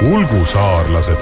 Ulgusaarlased.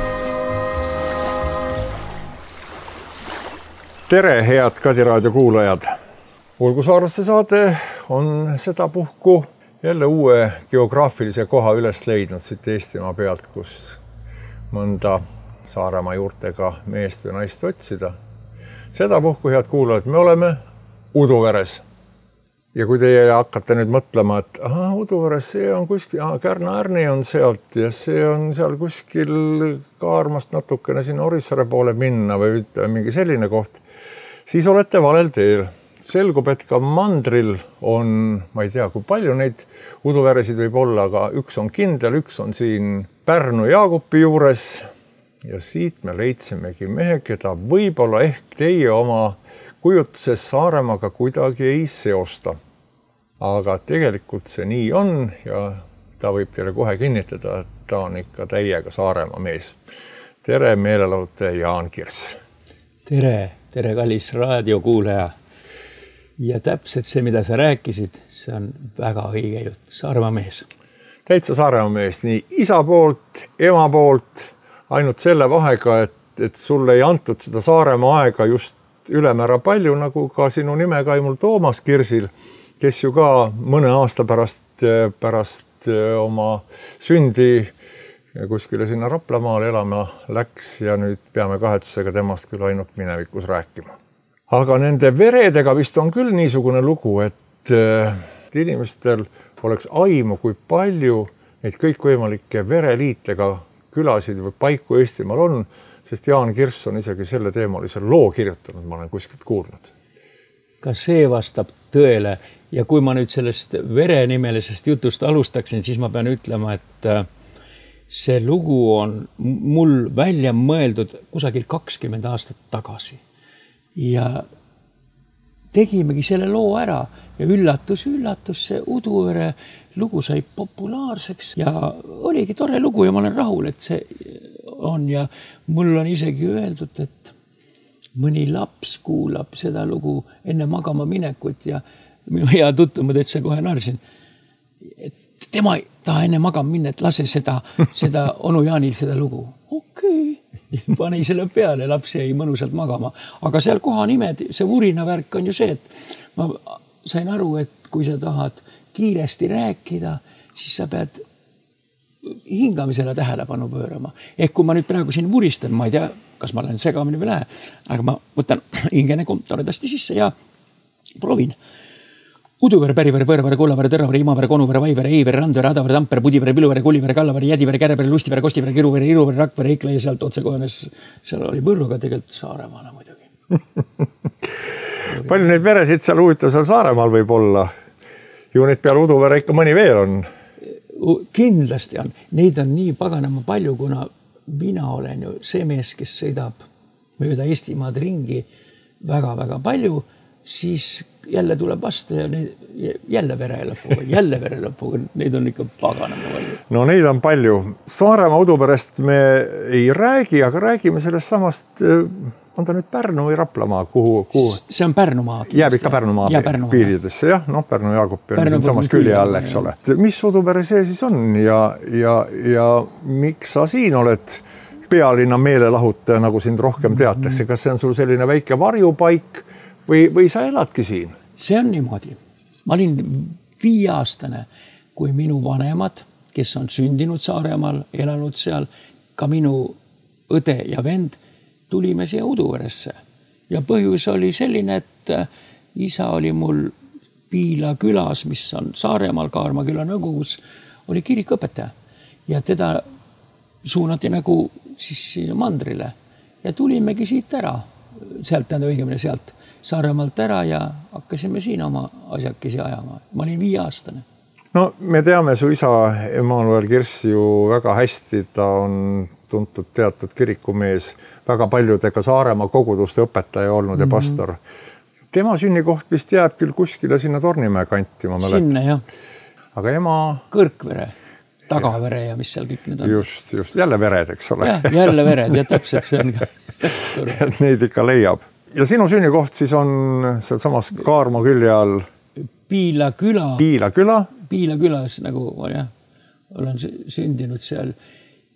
Tere, head Kadiraadio kuulajad! Ulgusaarlaste saade on sedapuhku jälle uue geograafilise koha üles leidnud siit Eestimaa pealt, kus mõnda Saaremaa juurtega meest või naist otsida. Sedapuhku, head kuulajad, me oleme Uduveres. Ja kui teie hakkate nüüd mõtlema, et Uduveres, see on kuskil, Kärna-Ärni on sealt ja see on seal kuskil Kaarmast natukene sinna Orissaare poole minna või mingi selline koht, siis olete valel teel. Selgub, et ka mandril on, ma ei tea, kui palju neid Uduveresid võib olla, aga üks on kindel, üks on siin Pärnu Jaagupi juures ja siit me leidsimegi mehe, keda võib-olla ehk teie oma kujutuses Saaremaaga kuidagi ei seosta. Aga tegelikult see nii on ja ta võib teile kohe kinnitada, et ta on ikka täiega Saaremaa mees. Tere, meelelahutaja Jaan Kirss! Tere kallis raadiokuulaja! Ja täpselt see, mida sa rääkisid, see on väga õige jutt. Saaremaa mees. Täitsa Saaremaa mees, nii isa poolt, ema poolt, ainult selle vahega, et sulle ei antud seda Saaremaa aega just ülemäära palju, nagu ka sinu nimekaimul Toomas Kirsil, kes ju ka mõne aasta pärast oma sündi kuskile sinna Raplamaale elama läks ja nüüd peame kahetsusega temast küll ainult minevikus rääkima. Aga nende veredega vist on küll niisugune lugu, et inimestel oleks aimu, kui palju neid kõikvõimalikke vereliitega külasid või paiku Eestimaal on, sest Jaan Kirss on isegi selle teemalise loo kirjutanud, ma olen kuskilt kuulnud. Ka see vastab tõele ja kui ma nüüd sellest verenimelisest jutust alustaksin, siis ma pean ütlema, et see lugu on mul välja mõeldud kusagil 20 aastat tagasi. Ja tegimegi selle loo ära ja üllatus, see Uduvere lugu sai populaarseks ja oligi tore lugu ja ma olen rahul, et see on ja mul on isegi öeldud, et mõni laps kuulab seda lugu enne magama minekut ja minu hea tuttu, ma täitsa kohe naersin, et tema ei taha enne magama minna, et lase seda onu Jaanil seda lugu. Okei. Pani selle peale, laps jäi mõnusalt magama. Aga seal koha nimed, see Vurina värk on ju see, et ma sain aru, et kui sa tahad kiiresti rääkida, siis sa pead hingamisele tähelepanu pöörama. Ehk kui ma nüüd praegu siin vuristan, ma ei tea, kas ma olen segamini või lähe, aga ma võtan hingene toredasti sisse ja proovin. Uduvere, Pärivere, Põõravere, Kullavere, Tõravere, Imavere, Konuvere, Vaivere, Eivere, Randvere, Adavere, Tampere, Pudivere, Piluvere, Kullivere, Kallavere, Jädivere, Kärevere, Lustivere, Kostivere, Kiruvere, Iruvere, Rakvere, Ikla ja sealt otse kohenes, seal oli Põrruga tegelikult Saaremaale muidugi. Palju neid veresid seal huvitav seal Saaremaal võib olla? Ju neid peal Uduvere ikka mõni veel on? Kindlasti on. Neid on nii paganama palju, kuna mina olen ju see mees, kes sõidab mööda Eestimaad ringi väga-väga palju, siis jälle tuleb vastu ja jälle vere lõpuga. Neid on ikka paganama palju. No neid on palju. Saaremaa Uduverest me ei räägi, aga räägime sellest samast, on ta nüüd Pärnu või Raplamaa, kuhu? See on Pärnumaa. Jääb ikka Pärnumaa piiridesse, jah, Pärnu Jaagupi on samas külje all, eks ole. Mis Uduvere see siis on ja miks sa siin oled pealinna meelelahutaja, nagu sind rohkem teatakse? Kas see on sul selline väike varjupaik või sa eladki siin? See on niimoodi. Ma olin 5-aastane, kui minu vanemad, kes on sündinud Saaremaal, elanud seal, ka minu õde ja vend, tulime siia Uduveresse. Ja põhjus oli selline, et isa oli mul Piila külas, mis on Saaremaal, Kaarma küla nõukogus, oli kirikuõpetaja. Ja teda suunati nagu siis mandrile. Ja tulimegi siit ära. Sealt Saaremaalt ära ja hakkasime siin oma asjakesi ajama. Ma olin 5-aastane. No me teame su isa Emmanuel Kirss ju väga hästi, ta on tuntud teatud kirikumees, väga paljudega Saaremaa koguduste õpetaja olnud ja pastor. Tema sünnikoht vist jääb küll kuskile sinna Tornimäe kanti, ma mäletan. Sinna, jah. Aga ema... Kõrkvere, Tagavere ja mis seal kõik need on. Just, jälle vered, eks ole. Ja, jälle vered ja täpselt see on ka. Neid ikka leiab. Ja sinu sünnikoht siis on seal samas Kaarma külje all? Piila küla. Piila küla? Piila külas nagu, jah, olen sündinud seal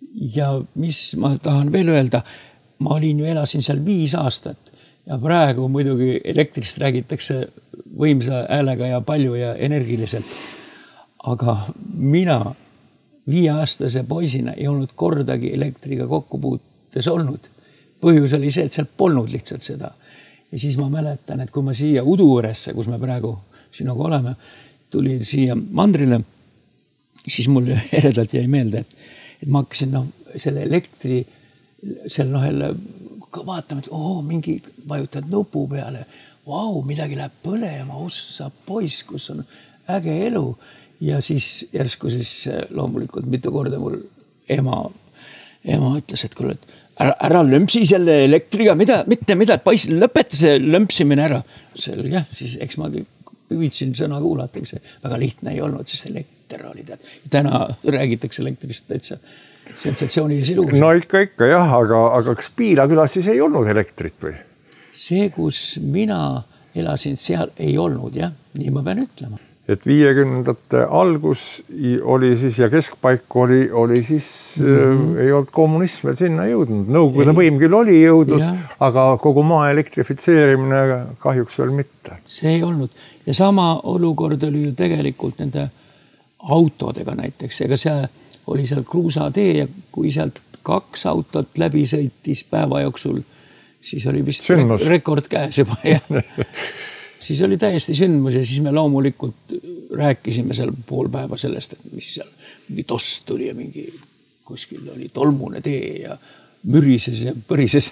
ja mis ma tahan veel öelda, ma elasin seal 5 aastat ja praegu muidugi elektrist räägitakse võimsa häälega ja palju ja energiliselt. Aga mina 5-aastase poisina ei olnud kordagi elektriga kokkupuutes olnud. Põhjus oli see, et seal polnud lihtsalt seda. Ja siis ma mäletan, et kui ma siia Uduvõresse, kus me praegu sinuga oleme, tulin siia mandrile, siis mul eredalt jäi meelde, et ma hakkasin selle elektri seal jälle vaatama, et mingi vajutad nupu peale, midagi läheb põlema, ossa poiss, kus on äge elu. Ja siis järsku loomulikult mitu korda mul ema ütles, et kuule, ära lömpsi selle elektriga, mitte mida, poiss, lõpeta see lömpsimine ära. Selge, siis eks ma püüdsin sõna kuulata, see väga lihtne ei olnud, sest elekter oli tead. Täna räägitakse elektrist täitsa sensatsioonilisi lugusid. No ikka jah, aga kas Piilakülas siis ei olnud elektrit või? See, kus mina elasin, seal ei olnud, jah, nii ma pean ütlema. Et 50ndate algus oli siis ja keskpaik oli siis ei olnud kommunism veel sinna jõudnud. Nõukogude võim küll oli jõudnud, aga kogu maa elektrifitseerimine kahjuks veel mitte. See ei olnud. Ja sama olukord oli ju tegelikult nende autodega näiteks. Ega see oli seal kruusatee ja kui sealt 2 autot läbi sõitis päeva jooksul, siis oli vist rekord käes juba. Siis oli täiesti sündmus ja siis me loomulikult rääkisime seal pool päeva sellest, et mis seal mingi tost tuli ja mingi kuskil oli tolmune tee ja mürises ja põrises.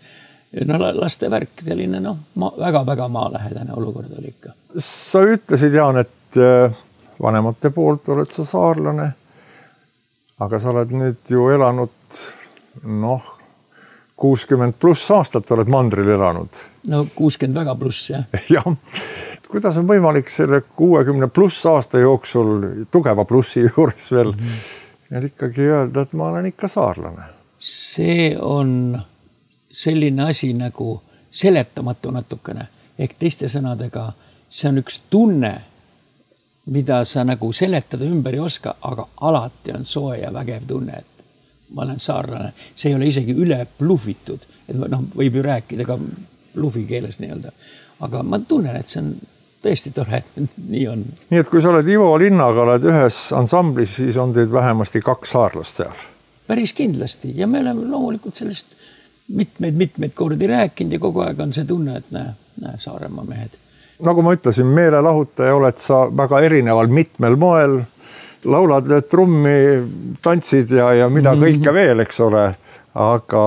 Laste värk, selline väga-väga maalähedane olukord oli ikka. Sa ütlesid, Jaan, et vanemate poolt oled sa saarlane, aga sa oled nüüd ju elanud 60+ aastat oled mandril elanud. 60 väga pluss, jah. Jah. Kuidas on võimalik selle 60+ aasta jooksul tugeva plussi juures veel ikkagi öelda, et ma olen ikka saarlane? See on selline asi nagu seletamatu natukene. Ehk teiste sõnadega, see on üks tunne, mida sa nagu seletada ümber ei oska, aga alati on soe ja vägev tunne, et ma olen saarlane. See ei ole isegi üle blufitud. Et võib ju rääkida ka blufi keeles nii-öelda. Aga ma tunnen, et see on tõesti tore, et nii on. Nii, et kui sa oled Ivo Linnaga, oled ühes ansamblis, siis on teid vähemasti 2 saarlast seal. Päris kindlasti. Ja me oleme loomulikult sellest mitmeid kordi rääkinud ja kogu aeg on see tunne, et näe Saaremaa mehed. Nagu ma ütlesin, meelelahutaja oled sa väga erineval mitmel moel. Laulad trummi, tantsid ja mida kõike veel, eks ole. Aga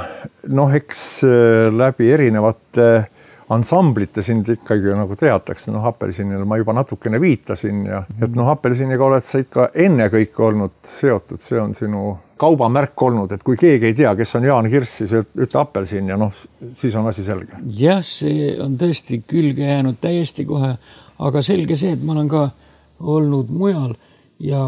eks läbi erinevate ansamblite sind ikkagi nagu teatakse. Apelsinile ma juba natukene viitasin ja et Apelsiniga oled sa ikka enne kõik olnud seotud. See on sinu kaubamärk olnud, et kui keegi ei tea, kes on Jaan Kirss, siis ütle Apelsin ja siis on asi selge. Jah, see on tõesti külge jäänud täiesti kohe, aga selge see, et ma olen ka olnud mujal ja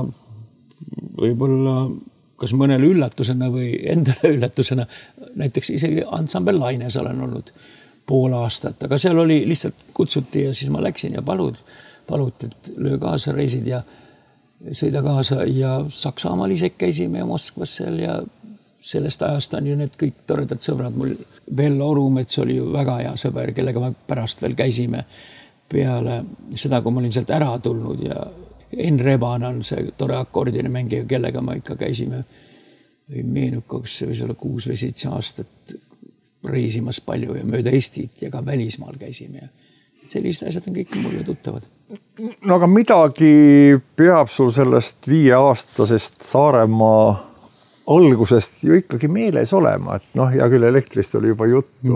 võib-olla kas mõnele üllatusena või endale üllatusena, näiteks isegi ansambel Laines olen olnud pool aastat, aga seal oli lihtsalt kutsuti ja siis ma läksin ja paluti, et löö kaasa reisid ja sõida kaasa ja Saksamaal isegi käisime ja Moskvas seal ja sellest ajast on ju need kõik toredad sõbrad. Mul Vello Orumets oli ju väga hea sõber, kellega me pärast veel käisime peale seda, kui ma olin sealt ära tulnud ja Enn Reban on see tore akordioni mängija, kellega me ikka käisime või meenukoks, see võis olla 6 või 7 aastat reisimas palju ja mööda Eestit ja ka välismaal käisime. Sellised asjad on kõik mulle tuttavad. No aga midagi peab sul sellest 5-aastasest Saaremaa algusest ju ikkagi meeles olema, et ja küll elektrist oli juba juttu,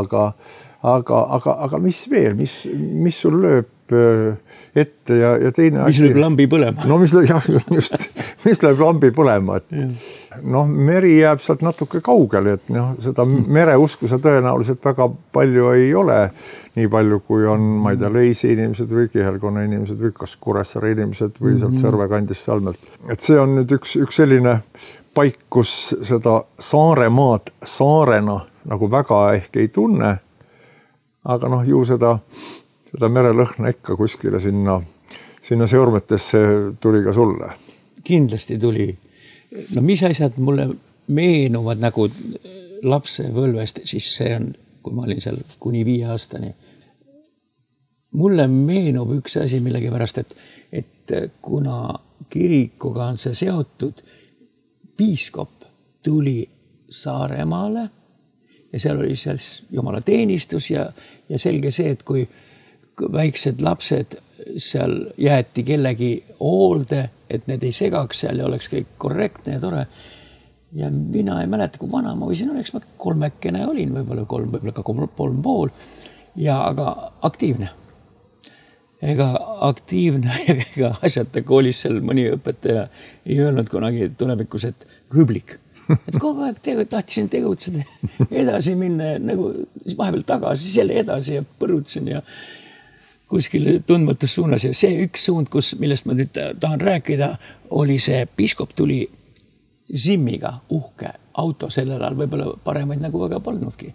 aga mis veel, mis sul lööb ette ja teine asi. Mis lööb lambi põlema? No mis lööb lambi põlema, et meri jääb sealt natuke kaugele, et seda mereusku sa tõenäoliselt väga palju ei ole, nii palju kui on, ma ei tea, Leisi inimesed või Kihelkonna inimesed või kas Kuressaare inimesed või sealt Sõrve kandist Salmelt. Et see on nüüd üks selline paik, kus seda Saaremaad saarena nagu väga ehk ei tunne, aga ju seda merelõhna ikka kuskile sinna seurmetesse tuli ka sulle. Kindlasti tuli. no mis asjad mulle meenuvad nagu lapsepõlvest, siis see on, kui ma olin seal kuni 5 aastani. Mulle meenub üks asi millegipärast, et kuna kirikuga on see seotud, piiskop tuli Saaremaale ja seal oli seal jumala teenistus ja selge see, et kui väiksed lapsed seal jäeti kellegi hoolde, et need ei segaks seal ja oleks kõik korrektne ja tore. Ja mina ei mäleta, kui vana ma võisin, oleks ma 3 olin, võib-olla 3, võib-olla ka 3,5 ja aga aktiivne. Ega aktiivne ega asjata koolis seal mõni õpetaja ei öelnud kunagi tulevikus, et rüblik. Et kogu aeg tahtsin tegutseda edasi minna nagu vahepeal tagasi, jälle edasi ja põrutsin ja kuskil tundmatus suunas. Ja see üks suund, millest ma nüüd tahan rääkida, oli see piiskop tuli Zimmiga, uhke auto sellel ajal, võib-olla paremaid nagu väga polnudki.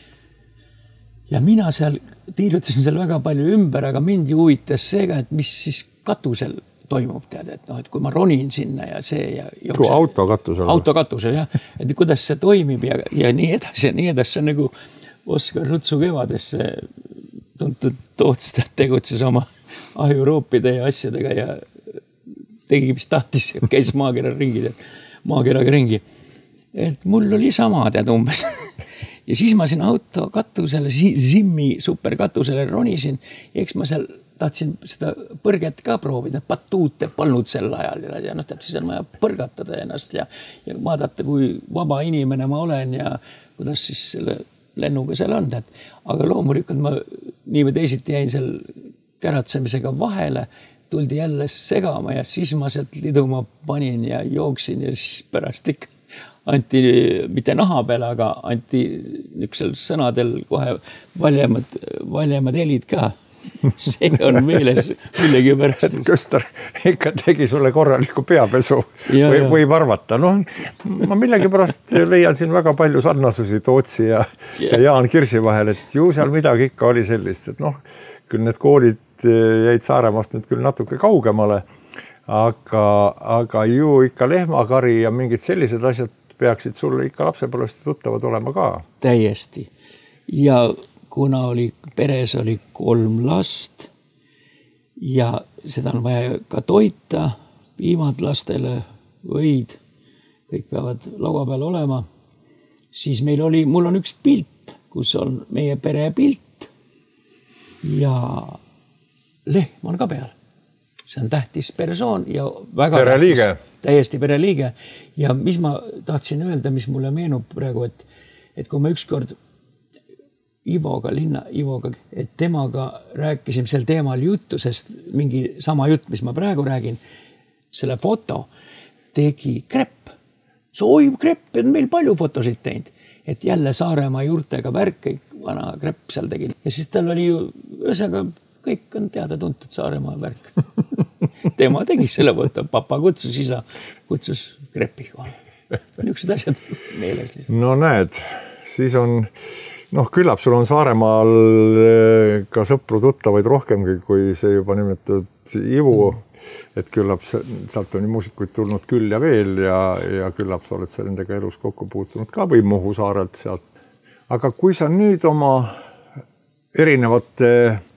Ja mina seal tiirutasin seal väga palju ümber, aga mind huvitas seega, et mis siis katusel toimub, tead, et kui ma ronin sinna ja see ja jooksen. Auto katusel, jah. Et kuidas see toimib ja nii edasi ja nii edasi. See on nagu Oskar Rutsu kevades tuntud tootstajad tegutses oma ajuroopide ja asjadega ja tegi, mis tahtis ja käis maakeraga ringi. Et mul oli sama, tead, umbes. Ja siis ma siin auto katusele, Zimmi superkatusele ronisin. Eks ma seal tahtsin seda põrget ka proovida. Patuute polnud sel ajal. Ja siis on vaja põrgatada ennast ja vaadata, kui vaba inimene ma olen ja kuidas siis selle lennuga seal on. Aga loomulikult ma nii või teisiti jäin seal käratsemisega vahele. Tuldi jälle segama ja siis ma sealt liduma panin ja jooksin ja siis pärast ikka anti mitte naha peale, aga anti niisugusel sõnadel kohe valjemad helid ka. See on meeles millegi pärast. Köster ikka tegi sulle korraliku peapesu või varvata. No, ma millegi pärast leian siin väga palju sarnasusi Tootsi ja Jaan Kirsi vahel, et ju seal midagi ikka oli sellist, et küll need koolid jäid Saaremaast nüüd küll natuke kaugemale, aga ju ikka lehmakari ja mingid sellised asjad peaksid sulle ikka lapsepõlvest tuttavad olema ka. Täiesti. Ja kuna peres oli 3 last ja seda on vaja ka toita, piimad lastele, võid, kõik peavad laua peal olema, siis mul on üks pilt, kus on meie pere pilt ja lehm on ka peal. See on tähtis persoon ja väga pereliige. Täiesti pereliige. Ja mis ma tahtsin öelda, mis mulle meenub praegu, et kui ma ükskord Ivoga, et temaga rääkisin sel teemal juttu, sest mingi sama jutt, mis ma praegu räägin, selle foto tegi Krepp. Oi, Krepp on meil palju fotosid teinud, et jälle Saaremaa juurtega värk, vana Krepp seal tegi. Ja siis tal oli ju, ühesõnaga, kõik on teada tuntud Saaremaa värk. Tema tegi selle foto, papa kutsus, isa kutsus Kreppi kohale. Niisugused asjad meeles. No näed, siis on... küllap sul on Saaremaal ka sõpru tuttavaid rohkemgi, kui see juba nimetatud Ivu, et küllap sealt on muusikuid tulnud küll ja veel ja küllap sa oled sa nendega elus kokku puutunud ka või Muhu saarelt sealt. Aga kui sa nüüd oma erinevate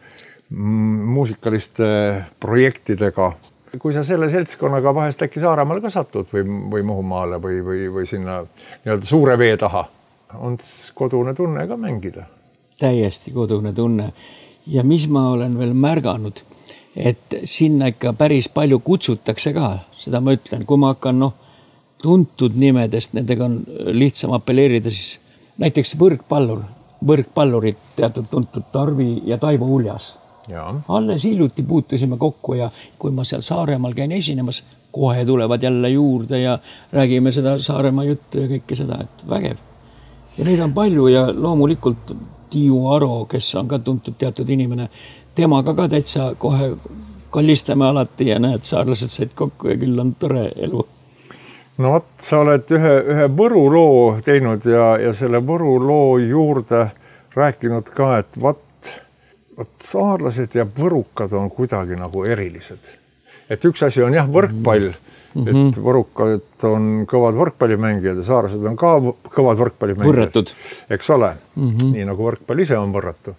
muusikaliste projektidega, kui sa selle seltskonnaga vahest äkki Saaremaale ka satud või Muhumaale või sinna nii-öelda suure vee taha, on kodune tunne ka mängida? Täiesti kodune tunne. Ja mis ma olen veel märganud, et sinna ikka päris palju kutsutakse ka. Seda ma ütlen, kui ma hakkan tuntud nimedest, nendega on lihtsam apelleerida, siis näiteks võrkpallurid teatud tuntud Tarvi ja Taivo Uljas. Alles hiljuti puutusime kokku ja kui ma seal Saaremaal käin esinemas, kohe tulevad jälle juurde ja räägime seda Saaremaa juttu ja kõike seda, et vägev. Ja neid on palju ja loomulikult Tiiu Aro, kes on ka tuntud teatud inimene, temaga ka täitsa kohe kallistame alati ja näed, saarlased said kokku ja küll on tore elu. No vot, sa oled ühe Võru loo teinud ja selle Võru loo juurde rääkinud ka, et saarlased ja võrukad on kuidagi nagu erilised. et üks asi on jah, võrkpall, et võrukad on kõvad võrkpallimängijad ja saarlased on ka kõvad võrkpallimängijad. Võrratud. Eks ole, nii nagu võrkpall ise on võrratu.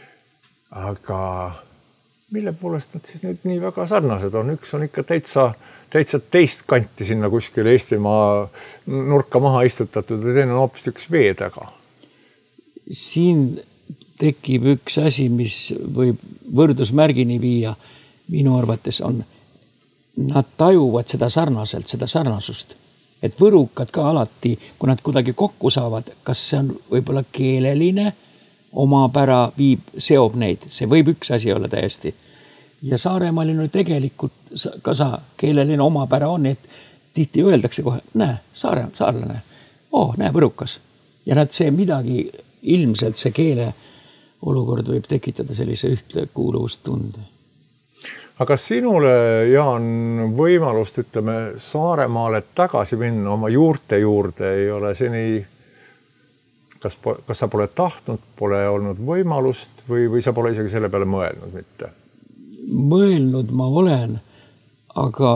Aga mille poolest nad siis nüüd nii väga sarnased on? Üks on ikka täitsa teist kanti sinna kuskil Eestimaa nurka maha istutatud ja teine on hoopis üks vee taga. Siin tekib üks asi, mis võib võrdusmärgini viia, minu arvates on, nad tajuvad seda sarnaselt, seda sarnasust. Et võrukad ka alati, kui nad kuidagi kokku saavad, kas see on võib-olla keeleline, omapära seob neid. See võib üks asi olla täiesti. Ja Saaremaal on tegelikult ka keeleline omapära on, et tihti öeldakse kohe, näe, saarlane, näe, võrukas. Ja nad see midagi, ilmselt see keele olukord võib tekitada sellise ühtekuuluvustunde. Aga sinule, Jaan, võimalust, ütleme, Saaremaale tagasi minna oma juurte juurde ei ole seni, kas sa pole tahtnud, pole olnud võimalust või sa pole isegi selle peale mõelnud mitte? Mõelnud ma olen, aga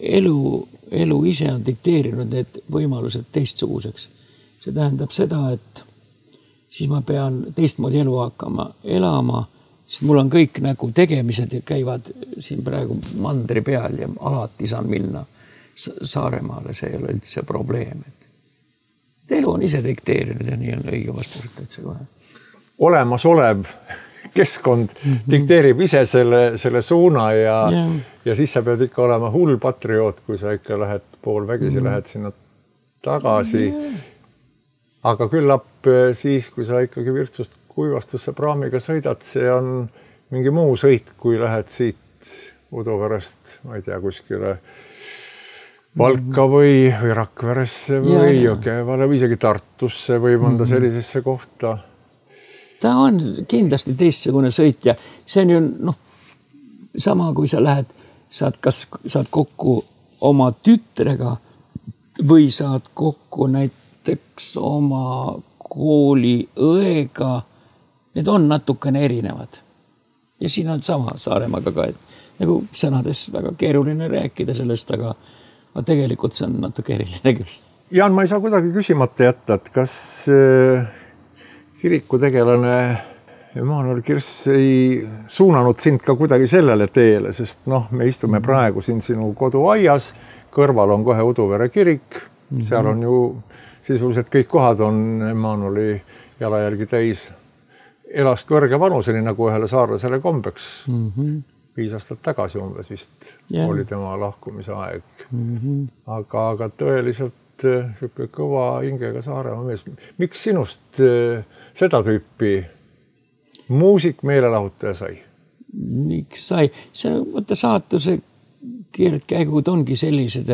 elu ise on dikteerinud need võimalused teistsuguseks. See tähendab seda, et siis ma pean teistmoodi elu hakkama elama, sest mul on kõik nagu tegemised ja käivad siin praegu mandri peal ja alati saan minna Saaremaale, see ei ole üldse probleem. Elu on ise dikteerinud ja nii on õige vastus, et see kohe. Olemasolev keskkond dikteerib ise selle suuna ja siis sa pead ikka olema hull patrioot, kui sa ikka lähed poolvägisi, lähed sinna tagasi. Aga küllap siis, kui sa ikkagi Virtsust Kuivastusse praamiga sõidad, see on mingi muu sõit, kui lähed siit Uduverest, ma ei tea, kuskile Valka või Rakveresse või Jõgevale või isegi Tartusse või mõnda sellisesse kohta. Ta on kindlasti teistsugune sõit ja see on ju sama, kui sa lähed, saad kokku oma tütrega või saad kokku näiteks oma kooli õega. Need on natukene erinevad. Ja siin on sama Saaremaaga ka, et nagu sõnades väga keeruline rääkida sellest, aga tegelikult see on natuke eriline küll. Jaan, ma ei saa kuidagi küsimata jätta, et kas kirikutegelane Emmanuel Kirss ei suunanud sind ka kuidagi sellele teele, sest me istume praegu siin sinu koduaias, kõrval on kohe Uduvere kirik, seal on ju sisuliselt kõik kohad on Emmanueli jalajälgi täis. Elas kõrge vanuseni nagu ühele saarlasele kombeks. 5 aastat tagasi umbes vist oli tema lahkumise aeg. Aga tõeliselt kõva hingega Saaremaa mees. Miks sinust seda tüüpi muusik meelelahutaja sai? Miks sai? See saatuse keerdkäigud ongi sellised,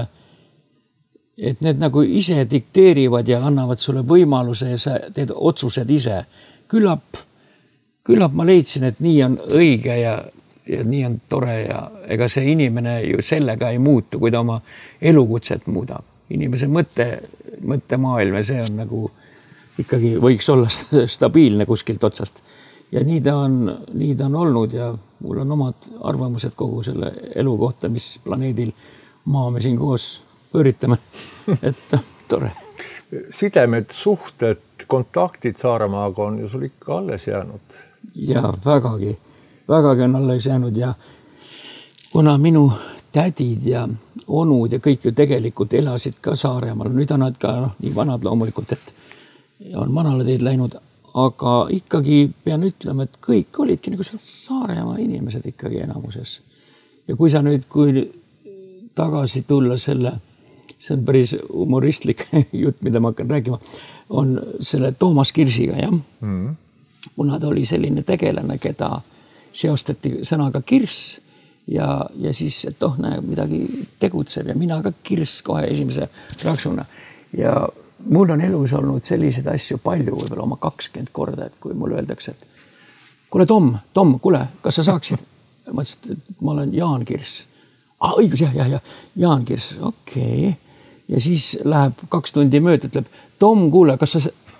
et need nagu ise dikteerivad ja annavad sulle võimaluse ja sa teed otsused ise. Küllap ma leidsin, et nii on õige ja nii on tore ja ega see inimene ju sellega ei muutu, kui ta oma elukutset muudab. Inimese mõttemaailm ja see on nagu ikkagi võiks olla stabiilne kuskilt otsast. Ja nii ta on olnud ja mul on omad arvamused kogu selle elu kohta, mis planeedil maa me siin koos pööritame. Et tore. Sidemed, suhted, kontaktid Saaremaaga on ju sul ikka alles jäänud. Ja vägagi on alles jäänud ja kuna minu tädid ja onud ja kõik ju tegelikult elasid ka Saaremaal, nüüd on nad ka nii vanad loomulikult, et on manale teid läinud, aga ikkagi pean ütlema, et kõik olidki nagu Saaremaa inimesed ikkagi enamuses. Ja kui sa nüüd, kui tagasi tulla see on päris humoristlik jutt, mida ma hakkan rääkima, on selle Toomas Kirsiga, jah? Kuna ta oli selline tegelane, keda seostati sõnaga Kirss ja siis, et midagi tegutseb ja mina ka Kirss kohe esimese raksuna. Ja mul on elus olnud selliseid asju palju, võib-olla oma 20 korda, et kui mul öeldakse, et kuule Tom, kuule, kas sa saaksid? Ma ütlesin, et ma olen Jaan Kirss. Õigus, jah, Jaan Kirss, okei. Ja siis läheb 2 tundi mööda, ütleb, Tom, kuule, kas sa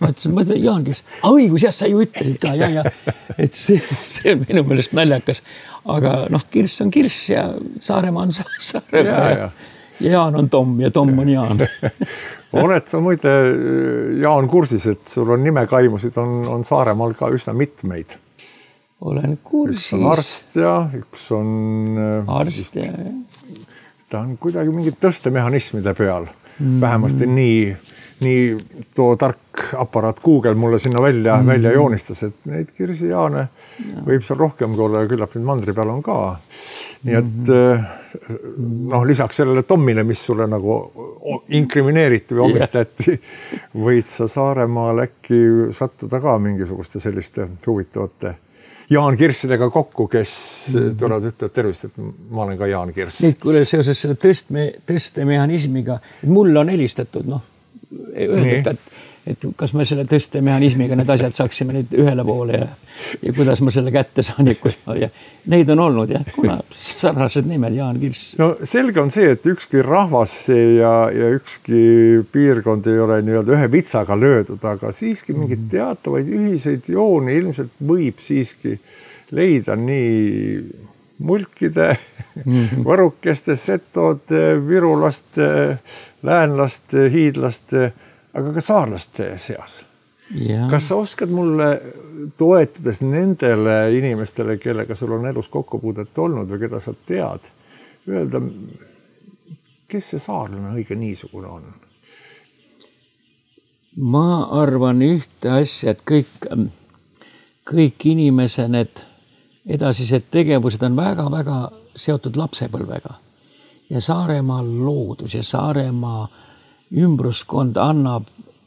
mõtlen, Jaan Kirss, õigus, jah, sa ju ütlesid ka, ja. Et see on minu meelest naljakas. Aga Kirss on Kirss ja Saaremaa on Saaremaa ja Jaan on Tom ja Tom on Jaan. Oled sa muide, Jaan, kursis, et sul on nimekaimusid on Saaremaal ka üsna mitmeid. Olen kursis. Üks on arst ja üks on... Arst ja... Ta on kuidagi mingid tõstemehhanismide peal. Vähemasti nii too tark aparaat Google mulle sinna välja joonistas, et neid Kirsi Jaane võib seal rohkem kui olla ja küllap nüüd mandri peal on ka. Nii et lisaks sellele Tommile, mis sulle nagu inkrimineeriti või omistati, võid sa Saaremaal äkki sattuda ka mingisuguste selliste huvitavate Jaan Kirssidega kokku, kes tulevad ütlevad tervist, et ma olen ka Jaan Kirss. Nüüd, kuule, seoses selle tõstemehhanismiga, mul on helistatud, öeldud, et kas me selle tõstemehhanismiga need asjad saaksime nüüd ühele poole ja kuidas ma selle kätte saan ja neid on olnud, jah, kuna sarnased nimed, Jaan Kirss. No selge on see, et ükski rahvas ja ükski piirkond ei ole nii-öelda ühe vitsaga löödud, aga siiski mingid teatavaid ühiseid jooni ilmselt võib siiski leida nii mulkide, võrukeste, setode, virulaste, läänlaste, hiidlaste, aga ka saarlaste seas. Ja. Kas sa oskad mulle toetudes nendele inimestele, kellega sul on elus kokkupuudet olnud või keda sa tead, öelda, kes see saarlane õige niisugune on? Ma arvan ühte asja, et kõik inimese need edasised tegevused on väga-väga seotud lapsepõlvega. Ja Saaremaa loodus ja Saaremaa ümbruskond annab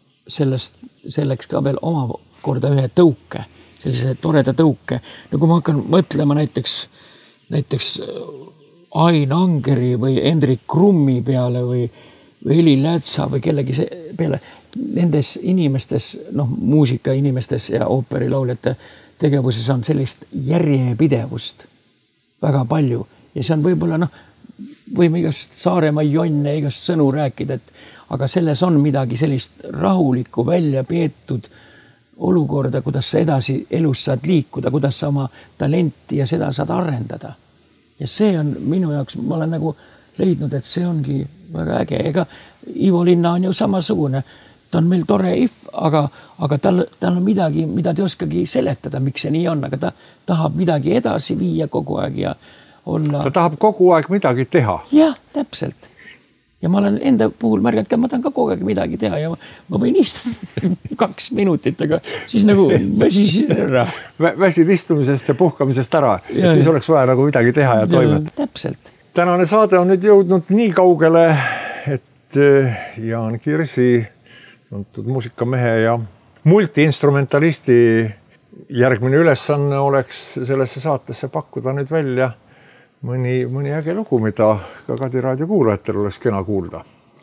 selleks ka veel oma korda ühe tõuke, sellise toreda tõuke. Kui ma hakkan mõtlema näiteks Ain Angeri või Hendrik Krummi peale või Heli Lätsa või kellegi peale, nendes inimestes, muusika inimestes ja ooperilauljate tegevuses on sellist järjepidevust väga palju ja see on võib-olla, võime igast Saaremaa jonne, igast sõnu rääkida, aga selles on midagi sellist rahulikku välja peetud olukorda, kuidas sa edasi elus saad liikuda, kuidas sa oma talenti ja seda saad arendada. Ja see on minu jaoks, ma olen nagu leidnud, et see ongi väga äge. Ega Ivo Linna on ju samasugune. Ta on meil tore aga tal on midagi, mida te oskagi seletada, miks see nii on, aga ta tahab midagi edasi viia kogu aeg ja olla... Ta tahab kogu aeg midagi teha. Jah, täpselt. Ja ma olen enda puhul märganud, et ma tahan ka kogu aeg midagi teha ja ma võin istuda 2 minutit, aga siis nagu väsisin ära. Väsid istumisest ja puhkamisest ära, et siis oleks vaja nagu midagi teha ja toimet. Täpselt. Tänane saade on nüüd jõudnud nii kaugele, et Jaan Kirsi, tuntud muusikamehe ja multiinstrumentalisti järgmine ülesanne oleks sellesse saatesse pakkuda nüüd välja mõni äge lugu, mida ka Kadi raadio kuulajatel oleks kena kuulda.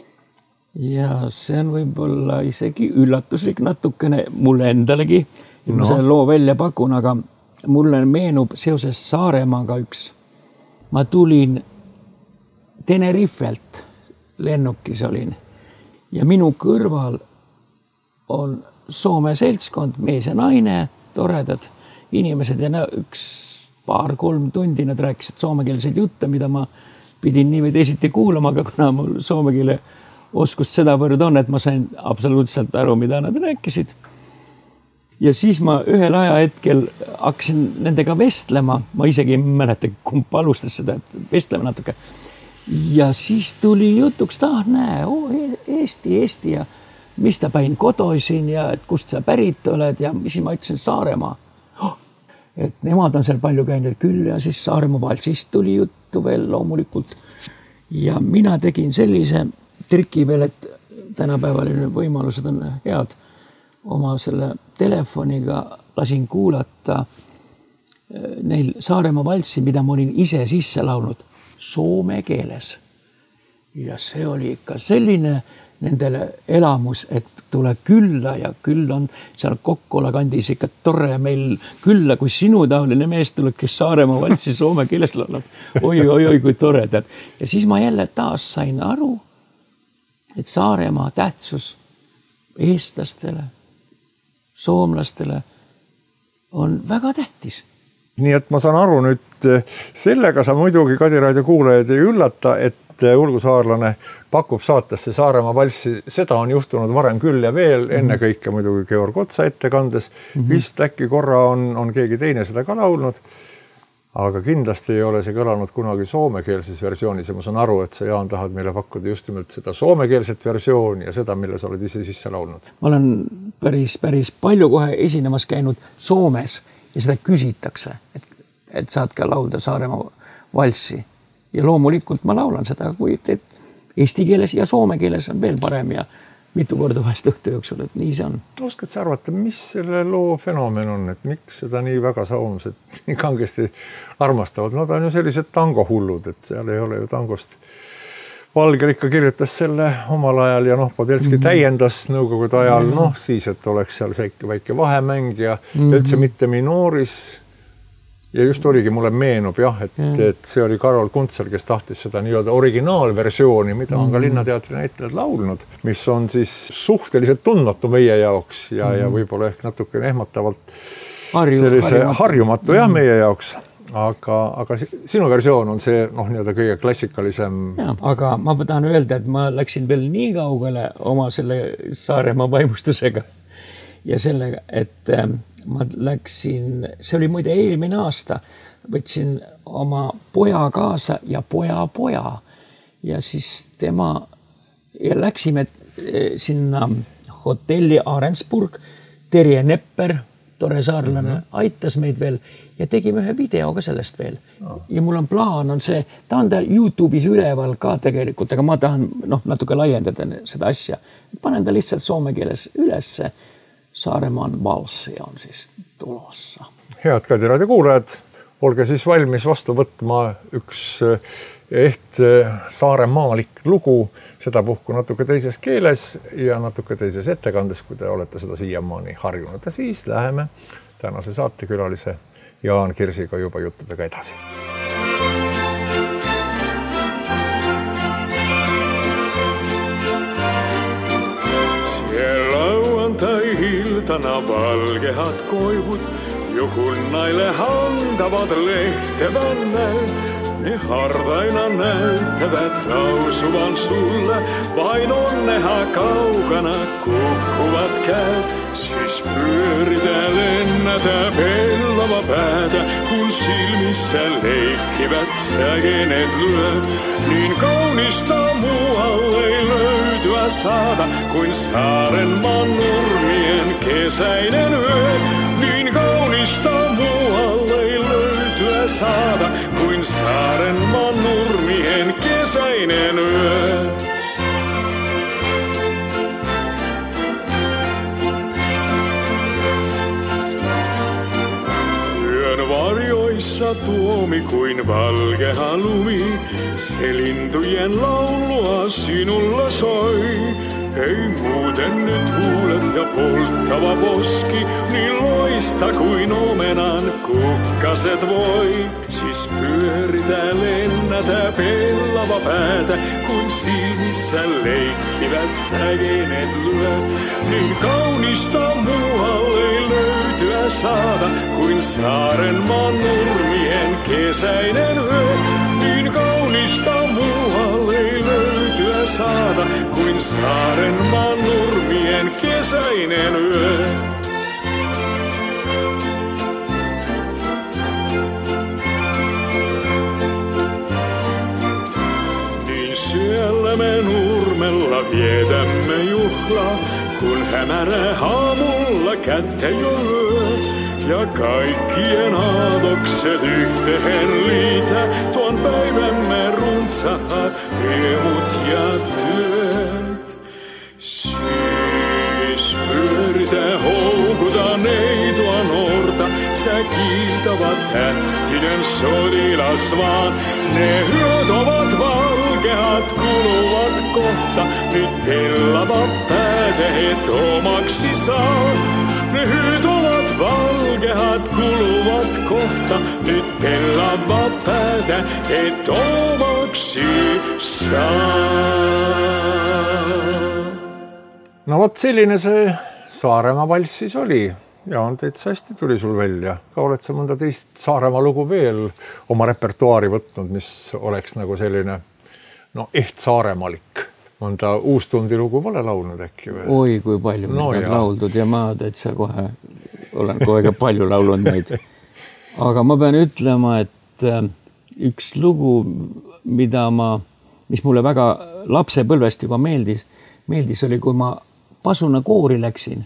Ja see on võib-olla isegi üllatuslik natukene mulle endalegi, et ma selle loo välja pakun, aga mulle meenub seoses Saaremaaga üks. Ma tulin Tenerifelt, lennukis olin ja minu kõrval on Soome seltskond, mees ja naine, toredad inimesed ja üks 2-3 tundi nad rääkisid soomekeelseid jutte, mida ma pidin nii või teisiti kuulama, aga kuna mul soome keele oskust sedavõrd on, et ma sain absoluutselt aru, mida nad rääkisid. Ja siis ma ühel ajahetkel hakkasin nendega vestlema, ma isegi ei mäleta, kumb alustas seda, et vestlema natuke. Ja siis tuli jutuks, näe, Eesti ja mistä päin kotoisin ja et kust sa pärit oled ja siis ma ütlesin Saaremaa. Et nemad on seal palju käinud küll ja siis Saaremaa valsist tuli juttu veel loomulikult. Ja mina tegin sellise triki veel, et tänapäeval võimalused on head. Oma selle telefoniga lasin kuulata neil Saaremaa valsi, mida ma olin ise sisse laulnud soome keeles. Ja see oli ikka selline nendele elamus, et tule külla ja küll on seal Kokkola kandis ikka tore meil külla, kui sinu taoline mees tuleb, kes Saaremaa valsi soome keeles laulab. Oi, kui tore. Ja siis ma jälle taas sain aru, et Saaremaa tähtsus eestlastele soomlastele on väga tähtis. Nii et ma saan aru nüüd, sellega sa muidugi Kadiraadio kuulajaid ei üllata, et ulgusaarlane pakub saatesse Saaremaa valssi. Seda on juhtunud varem küll ja veel, enne kõike muidugi Georg Otsa ettekandes. Vist äkki korra on keegi teine seda ka laulnud, aga kindlasti ei ole see kõlanud kunagi soomekeelses versioonis ja ma saan aru, et sa, Jaan, tahad meile pakkuda just nimelt seda soomekeelset versiooni ja seda, mille sa oled ise sisse laulnud. Ma olen päris palju kohe esinemas käinud Soomes ja seda küsitakse, et saad ka laulda Saaremaa valssi. Ja loomulikult ma laulan seda, kui eesti keeles ja soome keeles on veel parem ja mitu korda vahest õhtu jooksul, et nii see on. Oskad sa arvata, mis selle loo fenomen on, et miks seda nii väga soomlased nii kangesti armastavad? Nad on ju sellised tangohullud, et seal ei ole ju tangost. Valger ikka kirjutas selle omal ajal ja Podelski täiendas nõukogude ajal, siis, et oleks seal väike vahemäng ja üldse mitte minooris. Ja just oligi, mulle meenub et see oli Karol Kuntsel, kes tahtis seda nii-öelda originaalversiooni, mida on ka Linnateatri näitlejad laulnud, mis on siis suhteliselt tundmatu meie jaoks ja võib-olla ehk natuke ehmatavalt harjumatu meie jaoks. Aga sinu versioon on see nii-öelda kõige klassikalisem. Ja, aga ma tahan öelda, et ma läksin veel nii kaugele oma selle Saaremaa vaimustusega ja sellega, et ma läksin, see oli muide eelmine aasta, võtsin oma poja kaasa ja poja ja siis tema ja läksime sinna hotelli Arensburg, Terje Nepper, tore saarlane, aitas meid veel ja tegime ühe video ka sellest veel. Ja mul on plaan on see, ta on YouTube'is üleval ka tegelikult, aga ma tahan natuke laiendada seda asja. Panen ta lihtsalt soome keeles ülesse. Saaremaan valssi on siis tulossa. Head Kadiraadio kuulajad, olge siis valmis vastu võtma üks saaremaalik lugu, seda puhku natuke teises keeles ja natuke teises ettekandes, kui te olete seda siiamaani harjunud. Ja siis läheme tänase saatekülalise Jaan Kirsiga juba juttudega edasi. Iltana valkehat koivut, joku naille hantavat lehtevänne. Ne harvaina näyttävät lausuvan sulle, vain onneha kaukana kukkuvat käät. Siis pyöritä lennätä pellava päätä, kun silmissä leikkivät säkenet lyö. Niin kaunista muualle ei löytyä saata, kuin Saarenmaan nurmien kesäinen yö. Niin kaunista muualle ei löytyä saata, kuin Saarenmaan nurmien kesäinen yö. Varjoissa tuomi kuin valkeha lumi, se lintujen laulua sinulla soi. Ei muuten nyt huulet ja polttava poski, niin loista kuin omenan kukkaset voi. Siis pyöritä lennätä pellava päätä, kun silmissä leikkivät säkenet lyö. Niin kaunista muualle ei löytyä saata, kuin Saarenmaan nurmien kesäinen yö. Niin kaunista muualle ei löytyä saata, kuin Saarenmaan nurmien kesäinen yö. Niin siellä me nurmella vietämme juhlaa, kun hämärä aamulla kättä jo lyö. Ja kaikkien aatokset yhteen liitä, tuon päivämme runsaat riemut ja työt. Siis pyöritä houkuta neitoa nuorta, sä kiiltävät tähtinen sotilas vaan. Ne hyöt ovat valkeat, kuluvat kohta, nyt pellava päätä et omaksi saa. Ne hyöt ovat valkeat, kuluvat kohta, nyt pellava päätä et omaksi saa. No vot selline see Saaremaa valss siis oli. Jaan, täitsa hästi tuli sul välja. Ka oled sa mõnda teist Saaremaa lugu veel oma repertuaari võtnud, mis oleks nagu selline Saaremaalik? Mõnda Uustundi lugu pole laulnud äkki või? Oi, kui palju on lauldud ja ma täitsa kohe olen kohe palju laulnud neid. Aga ma pean ütlema, et üks lugu, mis mulle väga lapsepõlvest juba meeldis, oli, kui ma Pasuna koori läksin.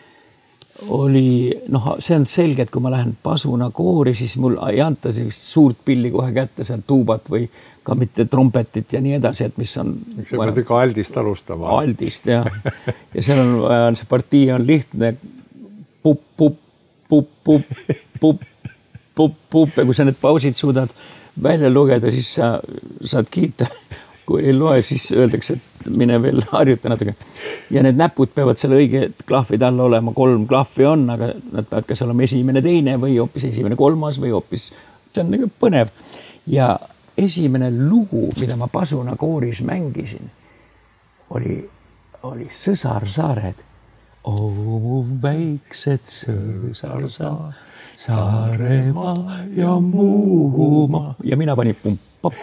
See on selge, et kui ma lähen Pasuna koori, siis mul ei anta suurt pilli kohe kätte seal tuubat või ka mitte trompetit ja nii edasi, et mis on... Miks sa pead ikka aldist alustama? Aldist, jah. Ja seal on, see partii on lihtne pup, pup, pup, pup, pup, pup, pup. Ja kui sa need pausid suudad välja lugeda, siis sa saad kiita. Kui ei loe, siis öeldakse, et mine veel harjuta natuke. Ja need näpud peavad seal õiged klahvid all olema. 3 klahvi on, aga nad peavad kas olema esimene, teine või hoopis esimene, 3. või hoopis... See on nagu põnev. Ja esimene lugu, mida ma Pasuna kooris mängisin, oli Sõsarsaared. Oh, väiksed Sõsarsaar, Saaremaa ja Muuhumaa. Ja mina panin pump.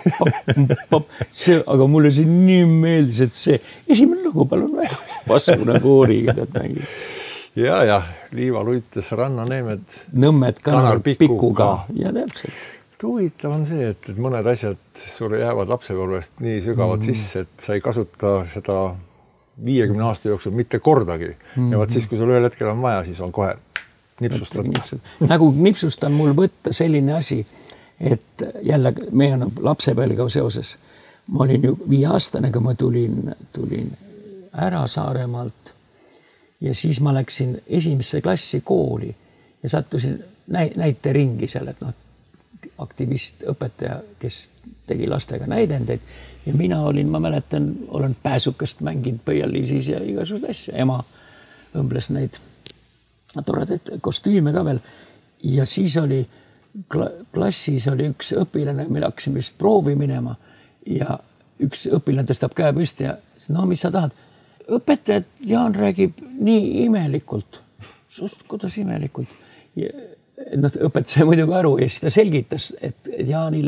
Aga mulle see nii meeldis, et see esimene lugu palun väga Pasuna kooriga tead mängida. Ja, Liiva luites rannaneemed. Nõmmed kanal pikuga. Ja täpselt. Huvitav on see, et mõned asjad sulle jäävad lapsepõlvest nii sügavad sisse, et sa ei kasuta seda 50 aasta jooksul mitte kordagi. Ja vaat siis, kui sul ühel hetkel on vaja, siis on kohe nipsustada. Nagu nipsust on mul võtta selline asi, et jälle meie on lapsepõlvega seoses. Ma olin ju 5-aastane, kui ma tulin ära Saaremaalt ja siis ma läksin esimesse klassi kooli ja sattusin näiteringi seal, et aktivist, õpetaja, kes tegi lastega näidendeid ja mina ma mäletan, olen pääsukast mänginud pöialiisis ja igasugust asja. Ema õmbles neid toredaid kostüüme ka veel ja siis oli klassis oli üks õpilane, meil hakkasime vist proovi minema ja üks õpilane tõstab käe püsti ja mis sa tahad? Õpetajad, Jaan räägib nii imelikult. Kuidas imelikult? Õpetaja muidugi aru ja siis ta selgitas, et Jaanil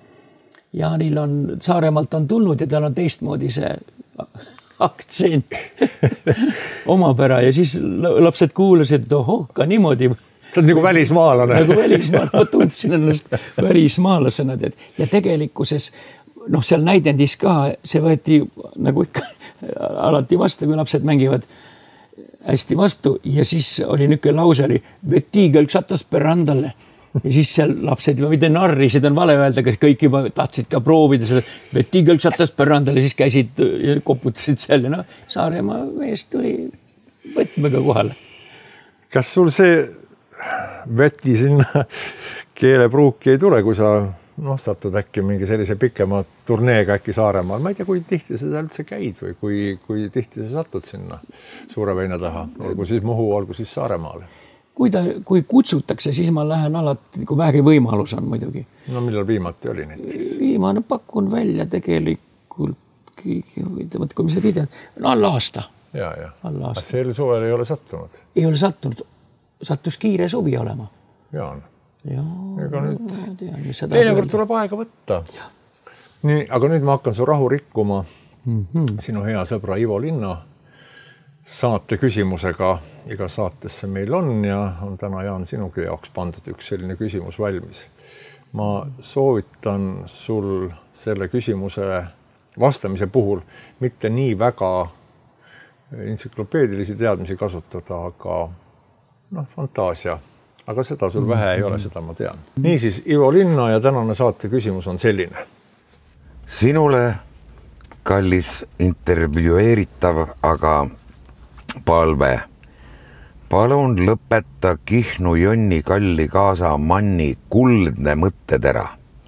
on Saaremaalt on tulnud ja tal on teistmoodi see aktsent omapära ja siis lapsed kuulasid, et ka niimoodi. See on nagu välismaalane. Nagu välismaalane, ma tundsin ennast välismaalasena. Ja tegelikkuses, seal näidendis ka, see võeti nagu ikka alati vastu, kui lapsed mängivad hästi vastu ja siis oli niisugune lause oli Vettiigel ksatas perandale ja siis seal lapsed juba mitte narrisid on vale öelda, kas kõik juba tahtsid ka proovida seda Vettiigel ksatas perandale, siis käisid ja koputasid seal ja Saaremaa mees tuli võtmega kohale. Kas sul see Veti sinna keelepruuki ei tule, kui sa satud äkki mingi sellise pikema turneega äkki Saaremaal. Ma ei tea, kui tihti sa seal üldse käid või kui tihti sa satud sinna Suure Veine taha, olgu siis Muhu, olgu siis Saaremaale. Kui kutsutakse, siis ma lähen alati, kui vähegi võimalus on muidugi. Millal viimati oli näiteks? Viimane pakun välja tegelikult, kui me see videod, all aasta. Ja. Sel suvel ei ole sattunud? Ei ole sattunud. Sattus kiire suvi olema. Jaan. Ega nüüd teinekord tuleb aega võtta. Nii, aga nüüd ma hakkan su rahu rikkuma sinu hea sõbra Ivo Linna saate küsimusega. Iga saatesse meil on ja on täna Jaan sinugi jaoks pandud üks selline küsimus valmis. Ma soovitan sul selle küsimuse vastamise puhul mitte nii väga entsüklopeedilisi teadmisi kasutada, aga fantaasia. Aga seda sul vähe ei ole, seda ma tean. Niisiis, Ivo Linna ja tänane saate küsimus on selline. Sinule, kallis intervjueeritav, aga palve. Palun lõpeta Kihnu Jonni Kalli kaasa Manni kuldne mõttetera.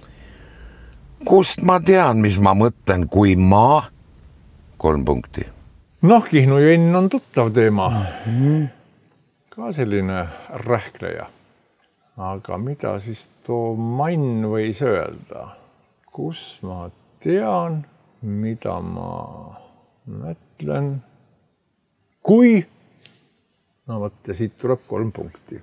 Kust ma tean, mis ma mõtlen, kui ma? 3 punkti. Kihnu Jonn on tuttav teema. Ka selline rähkleja. Aga mida siis too Mann võis öelda? Kus ma tean, mida ma mõtlen? Kui no vot, ja siit tuleb 3 punkti.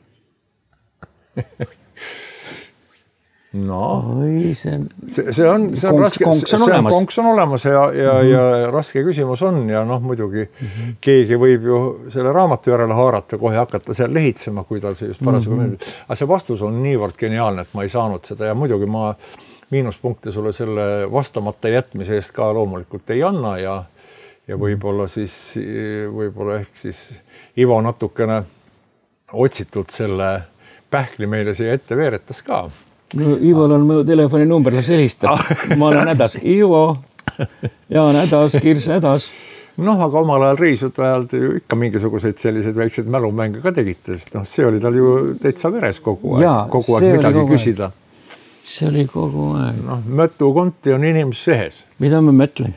No, see on raske, konks on olemas ja raske küsimus on ja noh, muidugi keegi võib ju selle raamatu järele haarata, kohe hakata seal lehitsema, kui tal see just parasjagu meeldib. Aga see vastus on niivõrd geniaalne, et ma ei saanud seda ja muidugi ma miinuspunkte sulle selle vastamata jätmise eest ka loomulikult ei anna ja võib-olla ehk siis Ivo natukene otsitud selle pähkli meile siia ette veeretas ka. No Ivol on mu telefoninumber, las helistab. Ma olen hädas. Ivo, Jaan hädas, Kirs hädas. Noh, aga omal ajal reisude ajal te ju ikka mingisuguseid selliseid väikseid mälumänge ka tegite, sest noh, see oli tal ju täitsa veres kogu aeg midagi küsida. See oli kogu aeg. Noh, mötukonti on inimes sees. Mida ma mõtlen?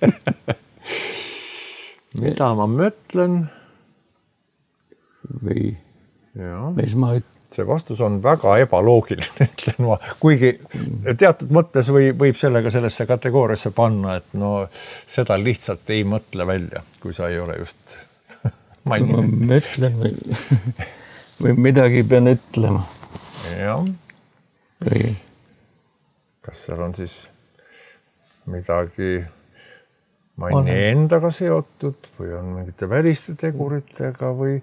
Mida ma mõtlen? Või mis ma ütlen? See vastus on väga ebaloogiline, ütlen ma. Kuigi teatud mõttes võib sellega sellesse kategooriasse panna, et no seda lihtsalt ei mõtle välja, kui sa ei ole just ma mõtlen või midagi pean ütlema. Jah. Või? Kas seal on siis midagi manni endaga seotud või on mingite väliste teguritega või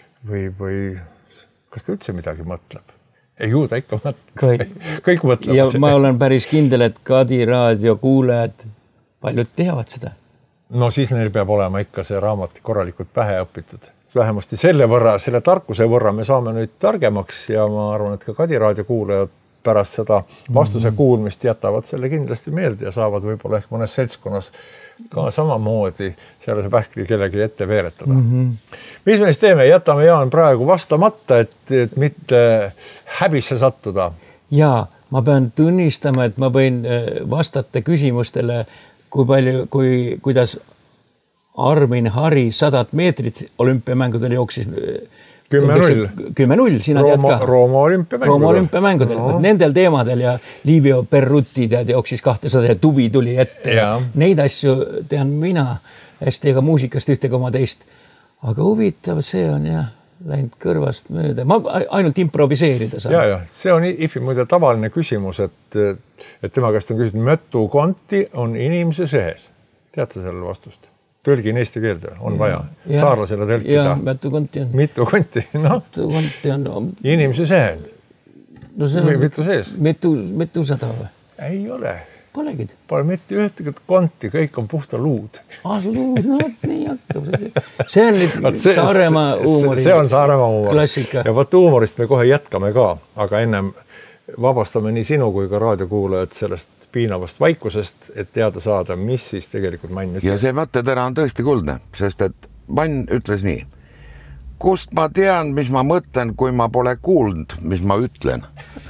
kas ta üldse midagi mõtleb? Ei ju ta ikka mõtleb. Kõik mõtleb. Ja ma olen päris kindel, et Kadi raadio kuulajad paljud teavad seda. No siis neil peab olema ikka see raamat korralikult pähe õpitud. Vähemasti selle tarkuse võrra me saame nüüd targemaks ja ma arvan, et ka Kadi raadio kuulajad pärast seda vastuse kuulmist jätavad selle kindlasti meelde ja saavad võib-olla ehk mõnes seltskonnas ka samamoodi selle pähkli kellegi ette veeretada. Mis me siis teeme? Jätame Jaan praegu vastamata, et mitte häbisse sattuda. Jaa, ma pean tunnistama, et ma võin vastata küsimustele, kuidas Armin Hari 100 meetrit olümpiamängudel jooksis 10-0, sina tead ka. Rooma olümpiamängudel. Nendel teemadel ja Livio Perruti jooksis 200 ja Tuvi tuli ette. Neid asju tean mina hästi ega muusikast 1,2. Aga huvitav, see on läinud kõrvast mööda. Ma ainult improviseerida saan. Ja, see on IFi muide tavaline küsimus, et tema käest on küsitud, mötukonti on inimese sees. Tead sa selle vastust? Tõlgin eesti keelde, on vaja. Saarlasele tõlkida. Ja, mötukonti on. Mitu konti, noh. Mötukonti on. Inimese sees. No see on. Mitu sees. Mitu 100 või? Ei ole. Polegid. Pole mitte ühtegi konti, kõik on puhta luud. Luud, no nii hakkab. See on nüüd Saaremaa huumori. See on Saaremaa huumori. Klassika. Ja võt huumorist me kohe jätkame ka, aga ennem vabastame nii sinu kui ka raadiokuulajad sellest piinavast vaikusest, et teada saada, mis siis tegelikult Mann ütleb. Ja see mõttetera on tõesti kuldne, sest et Mann ütles nii. Kust ma tean, mis ma mõtlen, kui ma pole kuulnud, mis ma ütlen?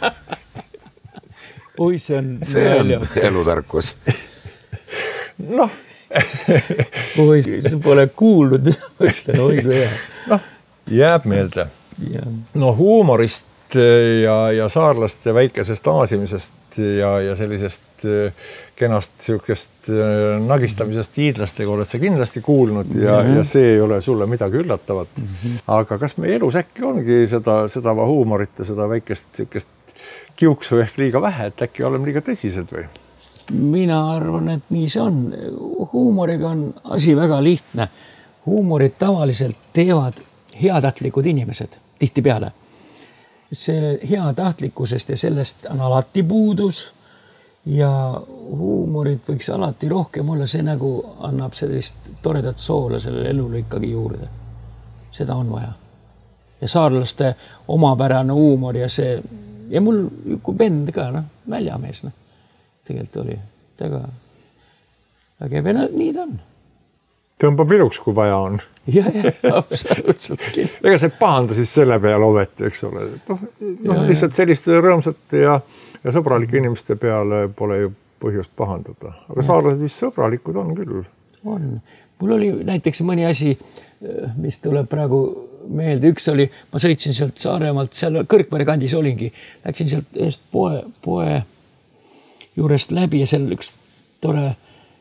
Oi, see on elutarkus. Noh. Oi, see pole kuulnud, mis ma ütlen. Oi, kui hea. Noh, jääb meelde. No huumorist ja saarlaste väikesest aasimisest ja sellisest kenast sihukest nagistamisest hiidlastega oled sa kindlasti kuulnud ja see ei ole sulle midagi üllatavat. Aga kas meie elus äkki ongi seda huumorit ja seda väikest sihukest kiuksu ehk liiga vähe, et äkki oleme liiga tõsised või? Mina arvan, et nii see on. Huumoriga on asi väga lihtne. Huumorit tavaliselt teevad heatahtlikud inimesed tihtipeale. See heatahtlikkusest ja sellest on alati puudus ja huumorit võiks alati rohkem olla, see nagu annab sellist toredat soola sellele elule ikkagi juurde. Seda on vaja. Ja saarlaste omapärane huumor ja see, ja mul vend ka, väljamees, tegelikult oli väga vägev ja nii ta on. Tõmbab viluks, kui vaja on. Ja, absoluutselt. Ega see pahanda siis selle peale ometi, eks ole. Lihtsalt selliste rõõmsate ja sõbralike inimeste peale pole ju põhjust pahandada. Aga saarlased vist sõbralikud on küll. On. Mul oli näiteks mõni asi, mis tuleb praegu meelde. Üks oli, ma sõitsin sealt Saaremaalt, seal Kõrgpere kandis olingi. Läksin sealt ühest poe juurest läbi ja seal üks tore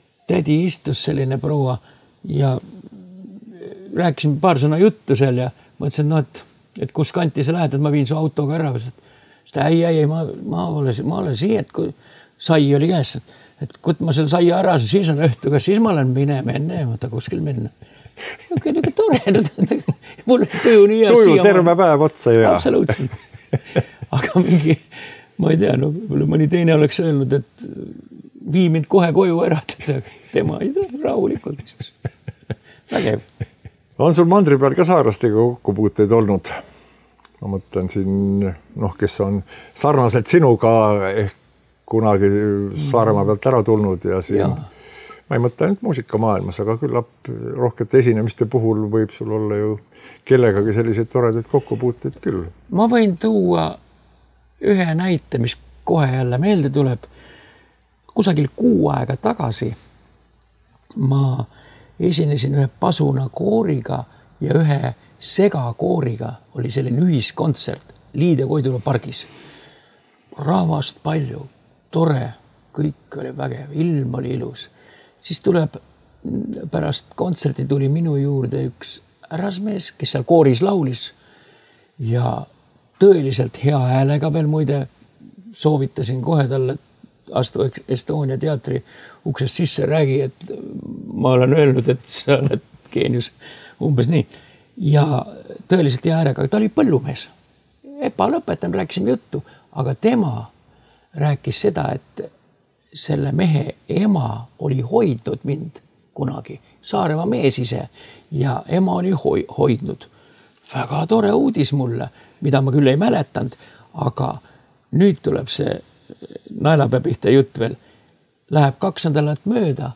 tädi istus selline proua ja rääkisin paar sõna juttu seal ja mõtlesin, no, et kus kanti sa lähed, et ma viin su autoga ära. Ei, ma olen siia, et kui sai oli käes, et kui ma seal sai ära, siis on õhtuga, siis ma olen minema enne, mõtta kuskil minna. Okei, nagu tore, mul tuju nii hea. Tuju terve päev otsa ju. Absoluutselt. Aga mingi, ma ei tea, no mõni teine oleks öelnud, et vii mind kohe koju ära, et tema ei tea, rahulikult istus. Vägev. On sul mandri peal ka saarlastega kokkupuuteid olnud? Ma mõtlen siin, kes on sarnaselt sinuga ehk kunagi Saaremaa pealt ära tulnud ja siin, ma ei mõtle ainult muusikamaailmas, aga küllap rohkete esinemiste puhul võib sul olla ju kellegagi selliseid toredaid kokkupuuteid küll. Ma võin tuua ühe näite, mis kohe jälle meelde tuleb. Kusagil 6 aega tagasi ma esinesin ühe pasuna kooriga ja ühe segakooriga. Oli selline ühiskontsert Liide Koidula pargis. Rahvast palju, tore, kõik oli vägev, ilm oli ilus. Siis tuleb pärast kontserti tuli minu juurde üks härrasmees, kes seal kooris laulis ja tõeliselt hea häälega veel muide soovitasin kohe talle astu Estonia teatri uksest sisse, räägi, et ma olen öelnud, et sa oled geenius, umbes nii. Ja tõeliselt hea häälega, ta oli põllumees. Lõpetan, rääkisime juttu, aga tema rääkis seda, et selle mehe ema oli hoidnud mind kunagi, Saaremaa mees ise, ja ema oli hoidnud. Väga tore uudis mulle, mida ma küll ei mäletanud, aga nüüd tuleb see naelapea pihta jutt veel. Läheb 2 nädalat mööda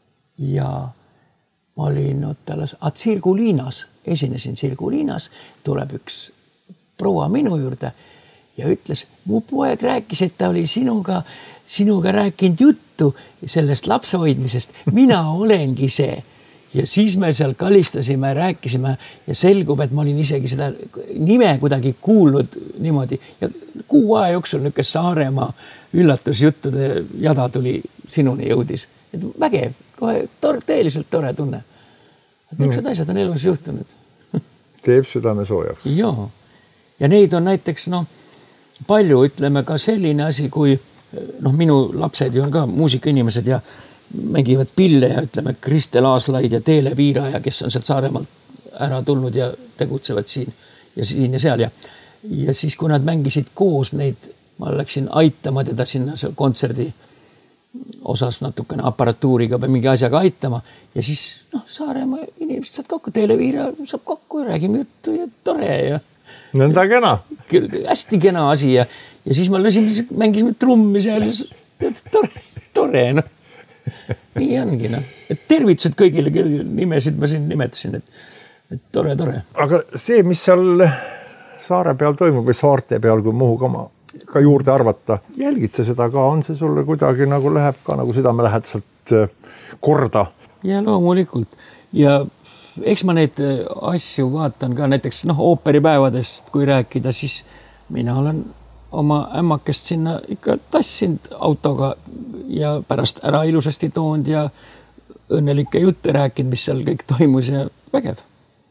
ja ma olin Tsirguliinas, esinesin Tsirguliinas, tuleb üks proua minu juurde ja ütles, mu poeg rääkis, et ta oli sinuga rääkinud juttu sellest lapsehoidmisest. Mina olengi see. Ja siis me seal kalistasime, rääkisime ja selgub, et ma olin isegi seda nime kuidagi kuulnud niimoodi. Ja 6 aja jooksul niisugune Saaremaa üllatusjuttude jada tuli sinuni jõudis. Et vägev, kohe tõeliselt tore tunne. Niisugused asjad on elus juhtunud. Teeb südame soojaks. Joo. Ja neid on näiteks palju, ütleme ka selline asi, kui minu lapsed ju on ka muusikainimesed ja mängivad pille ja ütleme Kristel Aaslaid ja Teele Viiraja, kes on sealt Saaremaalt ära tulnud ja tegutsevad siin ja seal. Ja siis, kui nad mängisid koos neid, ma läksin aitama teda sinna seal kontserdi osas natukene aparatuuriga või mingi asjaga aitama ja siis Saaremaa inimesed saad kokku, Teele Viiraja saab kokku ja räägime juttu ja tore ja nõnda kena. Hästi kena asi ja siis ma mängisime trummi seal ja tore. Nii ongi. Et tervitused kõigile nimesid ma siin nimetasin, et tore. Aga see, mis seal saare peal toimub või saarte peal, kui muhu ka juurde arvata, jälgid sa seda ka, on see sulle kuidagi nagu läheb ka nagu südamelähedaselt korda? Ja loomulikult. Ja eks ma neid asju vaatan ka näiteks ooperipäevadest, kui rääkida, siis mina olen oma ämmakest sinna ikka tassinud autoga ja pärast ära ilusasti toonud ja õnnelikke jutte rääkinud, mis seal kõik toimus ja vägev.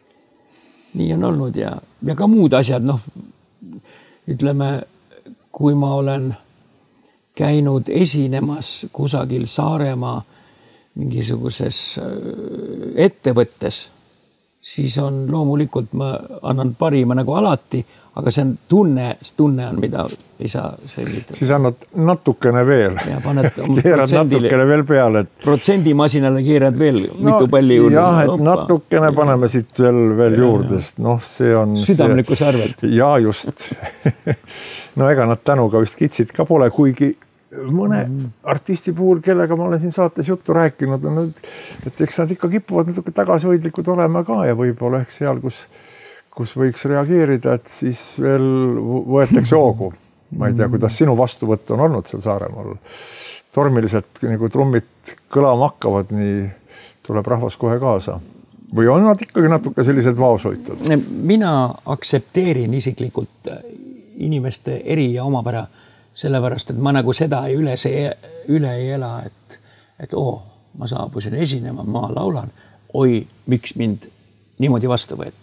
Nii on olnud ja ka muud asjad, ütleme, kui ma olen käinud esinemas kusagil Saaremaa mingisuguses ettevõttes, siis on loomulikult, ma annan parima nagu alati, aga see on tunne on, mida ei saa selgitada. Siis annad natukene veel. Ja paned keerad natukene veel peale. Protsendimasinale keerad veel mitu palli juurde. Jah, et natukene paneme siit veel juurde. See on südamlikkuse arvelt. Ja just. Ega nad tänuga vist kitsid ka pole, kuigi mõne artisti puhul, kellega ma olen siin saates juttu rääkinud, et eks nad ikka kipuvad natuke tagasihoidlikud olema ka ja võib-olla ehk seal, kus võiks reageerida, et siis veel võetakse hoogu. Ma ei tea, kuidas sinu vastuvõtt on olnud seal Saaremaal. Tormiliselt, nagu trummid kõlama hakkavad, nii tuleb rahvas kohe kaasa. Või on nad ikkagi natuke sellised vaoshoitud? Mina aksepteerin isiklikult inimeste eri ja omapära, sellepärast, et ma nagu seda üle ei ela, et ma saabusin esinema, ma laulan. Oi, miks mind niimoodi vastu võeti.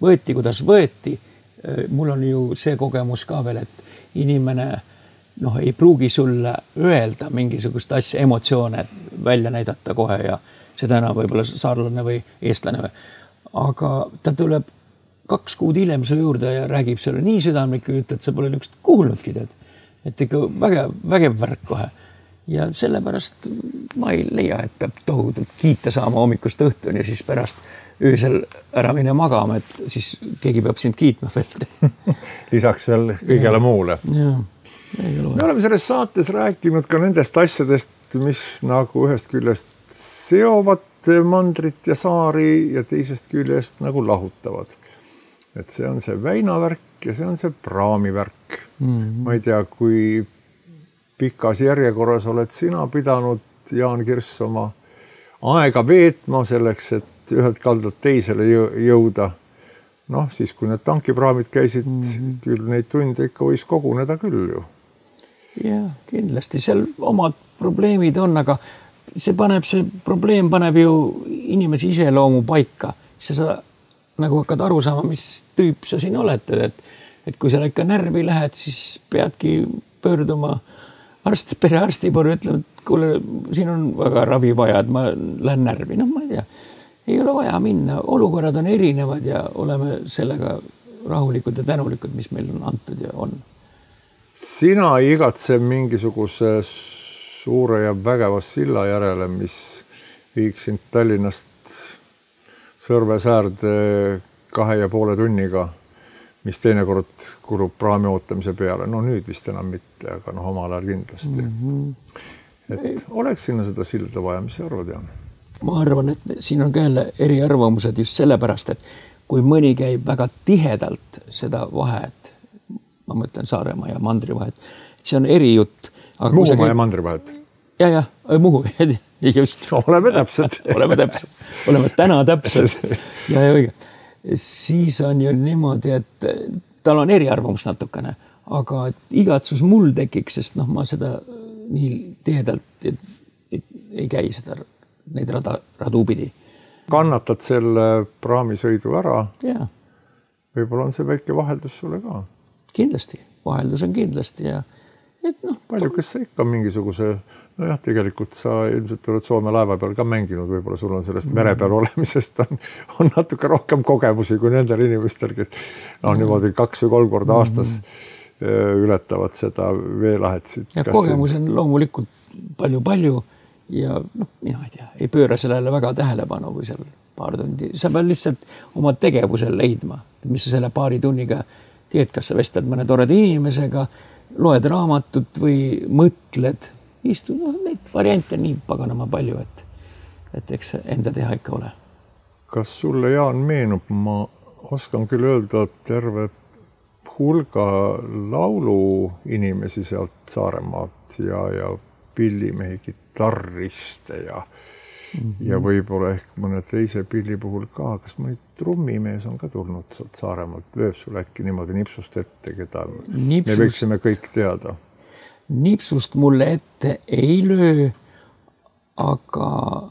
võeti, kuidas võeti. Mul on ju see kogemus ka veel, et inimene ei pruugi sulle öelda mingisugust asja, emotsioone välja näidata kohe ja seda enam võib-olla saarlane või eestlane. Aga ta tuleb 2 kuud hiljem su juurde ja räägib sulle nii südamlikku juttu, et sa pole niisugust kuulnudki, tead. Et ikka vägev värk kohe. Ja sellepärast ma ei leia, et peab tohutult kiita saama hommikust õhtuni ja siis pärast öösel ära mine magama, et siis keegi peab sind kiitma veel. Lisaks veel kõigele muule. Me oleme selles saates rääkinud ka nendest asjadest, mis nagu ühest küljest seovad mandrit ja saari ja teisest küljest nagu lahutavad. Et see on see väinavärk ja see on see praamivärk. Ma ei tea, kui pikas järjekorras oled sina pidanud, Jaan Kirss, oma aega veetma selleks, et ühelt kaldalt teisele jõuda. Siis kui need tankipraamid käisid, küll neid tunde ikka võis koguneda küll ju. Ja, kindlasti. Seal omad probleemid on, aga see probleem paneb ju inimese iseloomu paika. Sa nagu hakkad aru saama, mis tüüp sa siin oled. Et kui sa ikka närvi lähed, siis peadki pöörduma perearsti poole, ütlema, et kuule, siin on väga ravi vaja, et ma lähen närvi. Ma ei tea, ei ole vaja minna. Olukorrad on erinevad ja oleme sellega rahulikud ja tänulikud, mis meil on antud ja on. Sina igatse mingisuguse suure ja vägeva silla järele, mis viiksid Tallinnast Sõrvesäärde 2,5 tunniga, mis teinekord kulub praami ootamise peale. Nüüd vist enam mitte, aga omal ajal kindlasti. Et oleks sinna seda silda vaja, mis sa arvad, Jaan? Ma arvan, et siin on ka jälle eriarvamused just sellepärast, et kui mõni käib väga tihedalt seda vahet, ma mõtlen Saaremaa ja Mandri vahet, et see on erijutt. Muhumaa ja Mandri vahet? Ja, Muhu, just. Oleme täpsed. Oleme täna täpsed. Ja õige. Siis on ju niimoodi, et tal on eriarvamus natukene, aga igatsus mul tekiks, sest ma seda nii tihedalt ei käi seda neid radu pidi. Kannatad selle praamisõidu ära? Ja. Võib-olla on see väike vaheldus sulle ka? Kindlasti. Vaheldus on kindlasti ja palju, kes sa ikka mingisuguse tegelikult sa ilmselt oled Soome laeva peal ka mänginud, võib-olla sul on sellest mere peal olemisest on natuke rohkem kogemusi kui nendel inimestel, kes niimoodi 2 või 3 korda aastas ületavad seda veelahet. Ja kogemus on loomulikult palju ja mina ei tea, ei pööra sellele väga tähelepanu, kui seal paar tundi. Sa pead lihtsalt oma tegevusel leidma, mis sa selle paari tunniga teed, kas sa vestled mõne toreda inimesega, loed raamatut või mõtled, istud, neid variante nii paganama palju, et eks enda teha ikka ole. Kas sulle, Jaan, meenub, ma oskan küll öelda terve hulga laulu inimesi sealt Saaremaad ja pillimehi, kitarriste ja võib-olla ehk mõne teise pilli puhul ka. Kas mõni trummimees on ka tulnud sealt Saaremaalt? Lööb sul äkki niimoodi nipsust ette, keda me võiksime kõik teada? Nipsust mulle ette ei löö, aga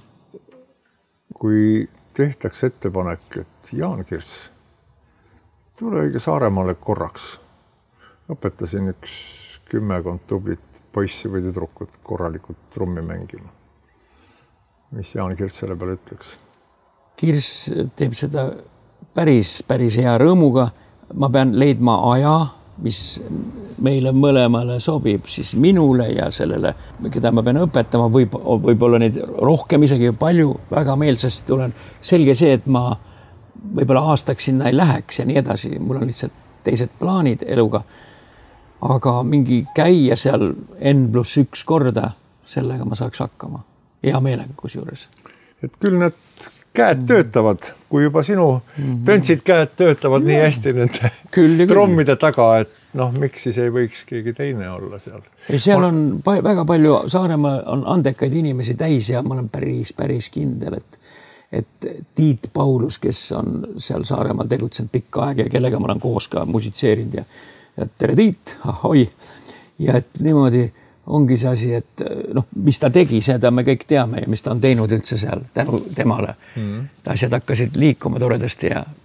kui tehtaks ettepanek, et Jaan Kirss, tule õige Saaremaale korraks. Õpetasin 10 tublit poissi või tüdrukut korralikult trummi mängima. Mis Jaan Kirss selle peale ütleks? Kirss teeb seda päris hea rõõmuga. Ma pean leidma aja, mis meile mõlemale sobib, siis minule ja sellele, keda ma pean õpetama, võib-olla neid rohkem isegi palju väga meelsest tulen. Selge see, et ma võib-olla aastaks sinna ei läheks ja nii edasi. Mul on lihtsalt teised plaanid eluga. Aga mingi käia seal N+1 korda, sellega ma saaks hakkama. Hea meelega kusjuures. Et küll need käed töötavad, kui juba sinu tõntsid käed töötavad nii hästi nende trommide taga, et miks siis ei võiks keegi teine olla seal? Seal on väga palju, Saaremaa on andekaid inimesi täis ja ma olen päris kindel, et Tiit Paulus, kes on seal Saaremaal tegutsenud pikka aega ja kellega ma olen koos ka musitseerinud ja tere Tiit, ahoi, ja et niimoodi ongi see asi, et mis ta tegi, seda me kõik teame ja mis ta on teinud üldse seal tänu temale. Asjad hakkasid liikuma toredasti ja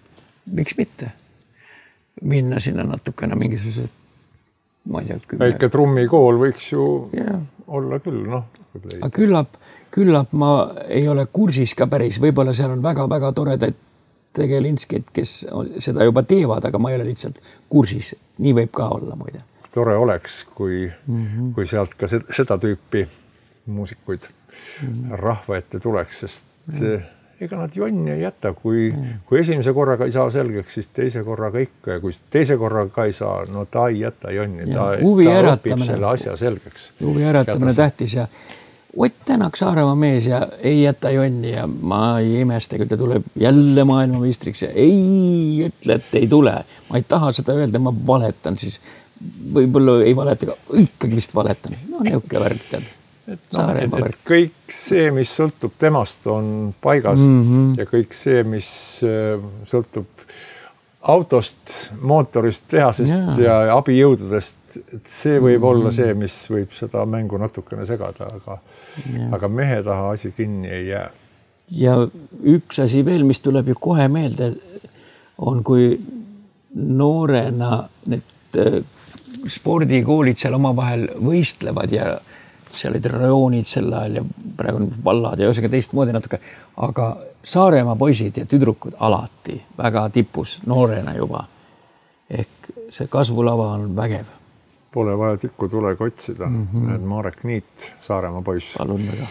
miks mitte minna sinna natukene mingisugused, ma ei tea, 10. Väike trummikool võiks ju olla küll, Aga küllap ma ei ole kursis ka päris, võib-olla seal on väga-väga toredaid tegelinskid, kes seda juba teevad, aga ma ei ole lihtsalt kursis. Nii võib ka olla, muide. Tore oleks, kui sealt ka seda tüüpi muusikuid rahva ette tuleks, sest ega nad jonni ei jäta, kui esimese korraga ei saa selgeks, siis teise korraga ikka ja kui teise korraga ka ei saa, no ta ei jäta jonni, ta õpib selle asja selgeks. Huvi äratamine tähtis ja Ott Tänak Saaremaa mees ja ei jäta jonni ja ma ei imesta, kui ta tuleb jälle maailmameistriks ja ei ütle, et ei tule. Ma ei taha seda öelda, ma valetan siis. Võib-olla ei valeta, aga ikkagi vist valetan. No niuke värk tead. Et kõik see, mis sõltub temast, on paigas ja kõik see, mis sõltub autost, mootorist, tehasest ja abijõududest, see võib olla see, mis võib seda mängu natukene segada, aga mehe taha asi kinni ei jää. Ja üks asi veel, mis tuleb ju kohe meelde, on kui noorena need spordikoolid seal omavahel võistlevad ja seal olid rajoonid sel ajal ja praegu on vallad ja ühesõnaga teistmoodi natuke, aga Saaremaa poisid ja tüdrukud alati väga tipus, noorena juba. Ehk see kasvulava on vägev. Pole vaja tikku tulega otsida. Marek Niit, Saaremaa poiss. Palun väga.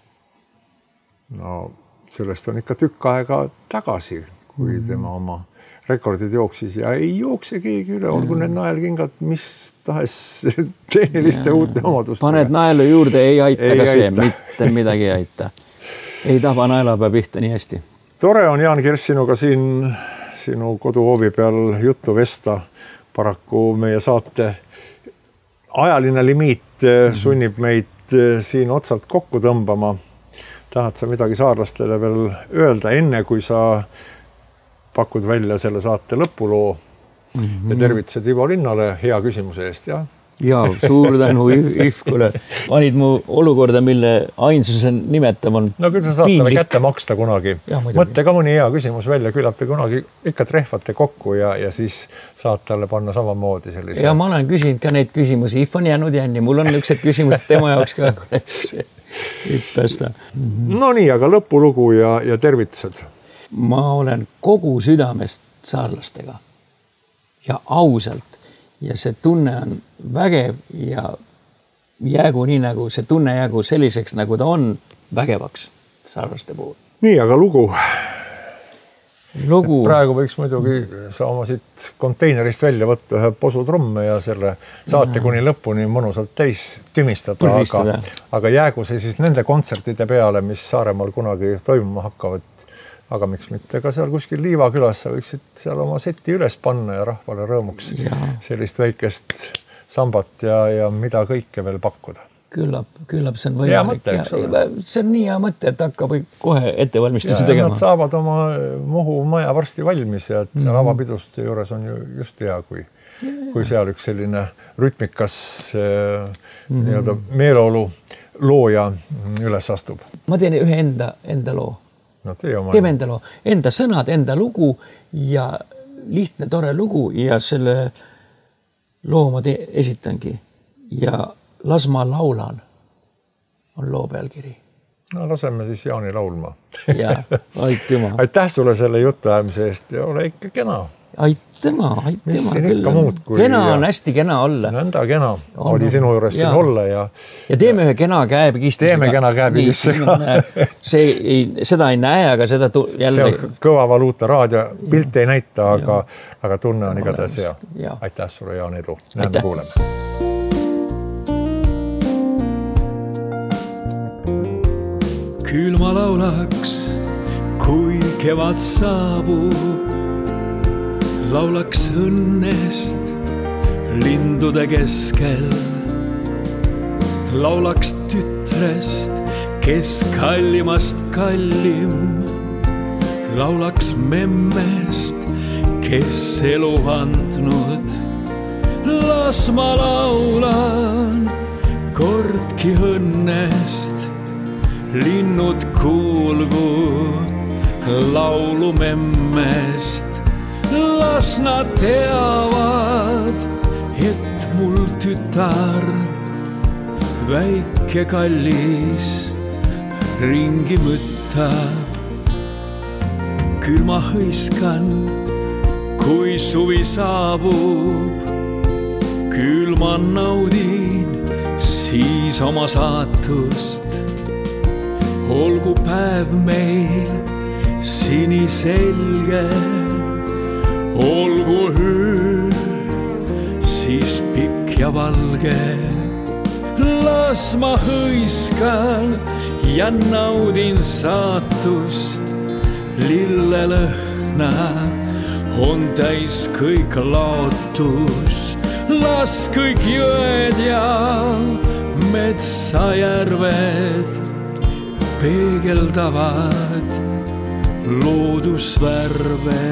No sellest on ikka tükk aega tagasi, kui tema oma rekordid jooksis ja ei jookse keegi üle, olgu need naelkingad, mis tahes tehniliste uute omadustega. Paned naelu juurde, ei aita ka see, mitte midagi ei aita. Ei taba naelapea pihta nii hästi. Tore on, Jaan Kirss, sinuga siin sinu koduhoovi peal juttu vesta. Paraku meie saate ajaline limiit sunnib meid siin otsalt kokku tõmbama. Tahad sa midagi saarlastele veel öelda, enne kui sa pakud välja selle saate lõpuloo ja tervitused Ivo Linnale hea küsimuse eest, jah? Ja, suur tänu Ifkule. Panid mu olukorda, mille ainsuse nimetav on no küll sa saad talle kätte maksta kunagi. Mõtle ka mõni hea küsimus välja, küllap te kunagi ikka trehvate kokku ja siis saad talle panna samamoodi sellise. Ja ma olen küsinud ka neid küsimusi. If on jäänud jänni. Mul on üksed küsimused tema jaoks ka hüppesta. No nii, aga lõpulugu ja tervitused. Ma olen kogu südamest saarlastega ja ausalt. Ja see tunne on vägev ja jäägu nii nagu see tunne jäägu selliseks, nagu ta on vägevaks saarlaste puhul. Nii, aga lugu. Praegu võiks muidugi sa oma siit konteinerist välja võtta ühe posu trumme ja selle saate kuni lõpuni mõnusalt täis tümistada. Aga jäägu see siis nende kontsertide peale, mis Saaremaal kunagi toimuma hakkavad. Aga miks mitte ka seal kuskil Liivakülas sa võiksid seal oma seti üles panna ja rahvale rõõmuks sellist väikest sambat ja mida kõike veel pakkuda. Küllap see on võimalik. See on nii hea mõte, et hakkab kohe ettevalmistusi tegema. Nad saavad oma Muhu maja varsti valmis ja seal avapiduste juures on just hea, kui seal üks selline rütmikas meeleolu looja üles astub. Ma teen ühe enda loo. No, teeme enda loo, enda sõnad, enda lugu ja lihtne, tore lugu ja selle loo ma esitangi ja Las ma laulan on loo pealkiri. No laseme siis Jaani laulma. Ja, aitüma. Aitäh sulle selle jutu äärmise eest ja ole ikka kena. Aitüma. Kena on hästi kena olla. Nõnda kena oli sinu juures siin olla. Ja teeme ühe kena käepikistusega. Teeme kena käepikistusega. Seda ei näe, aga seda jälle... See on kõva valuuta raadio. Pilt ei näita, aga tunne on igatahes hea. Aitäh sulle, Jaan, edu. Näeme, kuuleme. Küll ma laulaks, kui kevad saabub. Laulaks õnnest lindude keskel. Laulaks tütrest, kes kallimast kallim. Laulaks memmest, kes elu andnud. Las ma laulan kordki õnnest. Linnud kuulgu laulu memmest. las nad teavad, et mul tütar väike kallis ringi mõttab. Küll ma hõiskan, kui suvi saabub, küll ma naudin siis oma saatust. Olgu päev meil siniselge, olgu öö siis pikk ja valge. Las ma hõiskan ja naudin saatust. Lillelõhna on täis kõik laotus. Las kõik jõed ja metsajärved peegeldavad loodusvärve.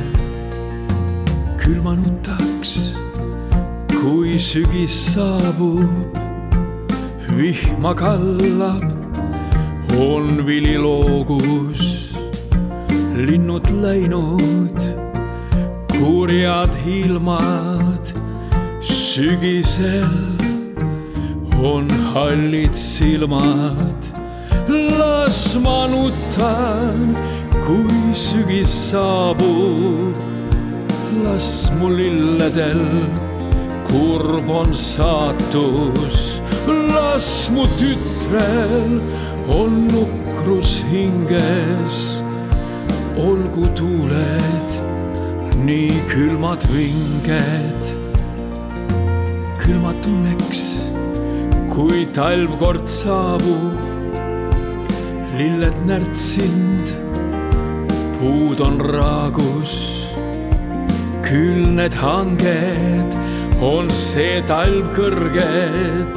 Küll ma nutaks, kui sügis saabub, vihma kallab, on vili loogus. Linnud läinud, kurjad ilmad, sügisel on hallid silmad. Las ma nutan, kui sügis saabub, las mul lilledel kurb on saatus. Las mu tütrel on nukrus hinges, olgu tuuled nii külmad vinged. Küll ma tunneks, kui talv kord saabub, lilled närtsind, puud on raagus. Küll need hanged on see talv kõrged,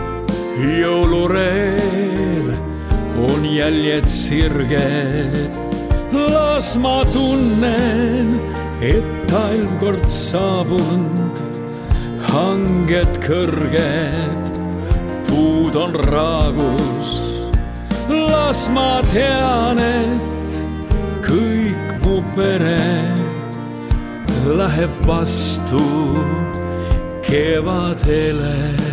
jõulureel on jäljed sirged. Las ma tunnen, et talv kord saabund, hanged kõrged, puud on raagus. Las ma tean, et kõik mu pere läheb vastu kevadele.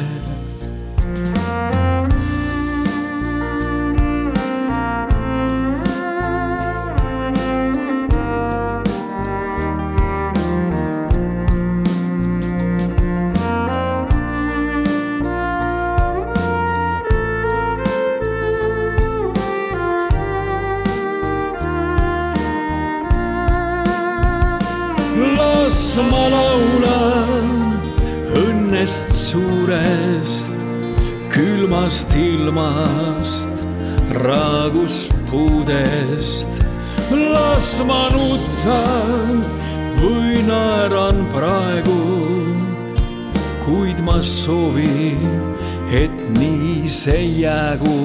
Las ma laulan õnnest suurest, külmast ilmast, raagus puudest. Las ma nutan või naeran praegu, kuid ma soovin, et nii see jäägu.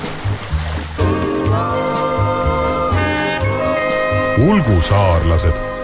Ulgusaarlased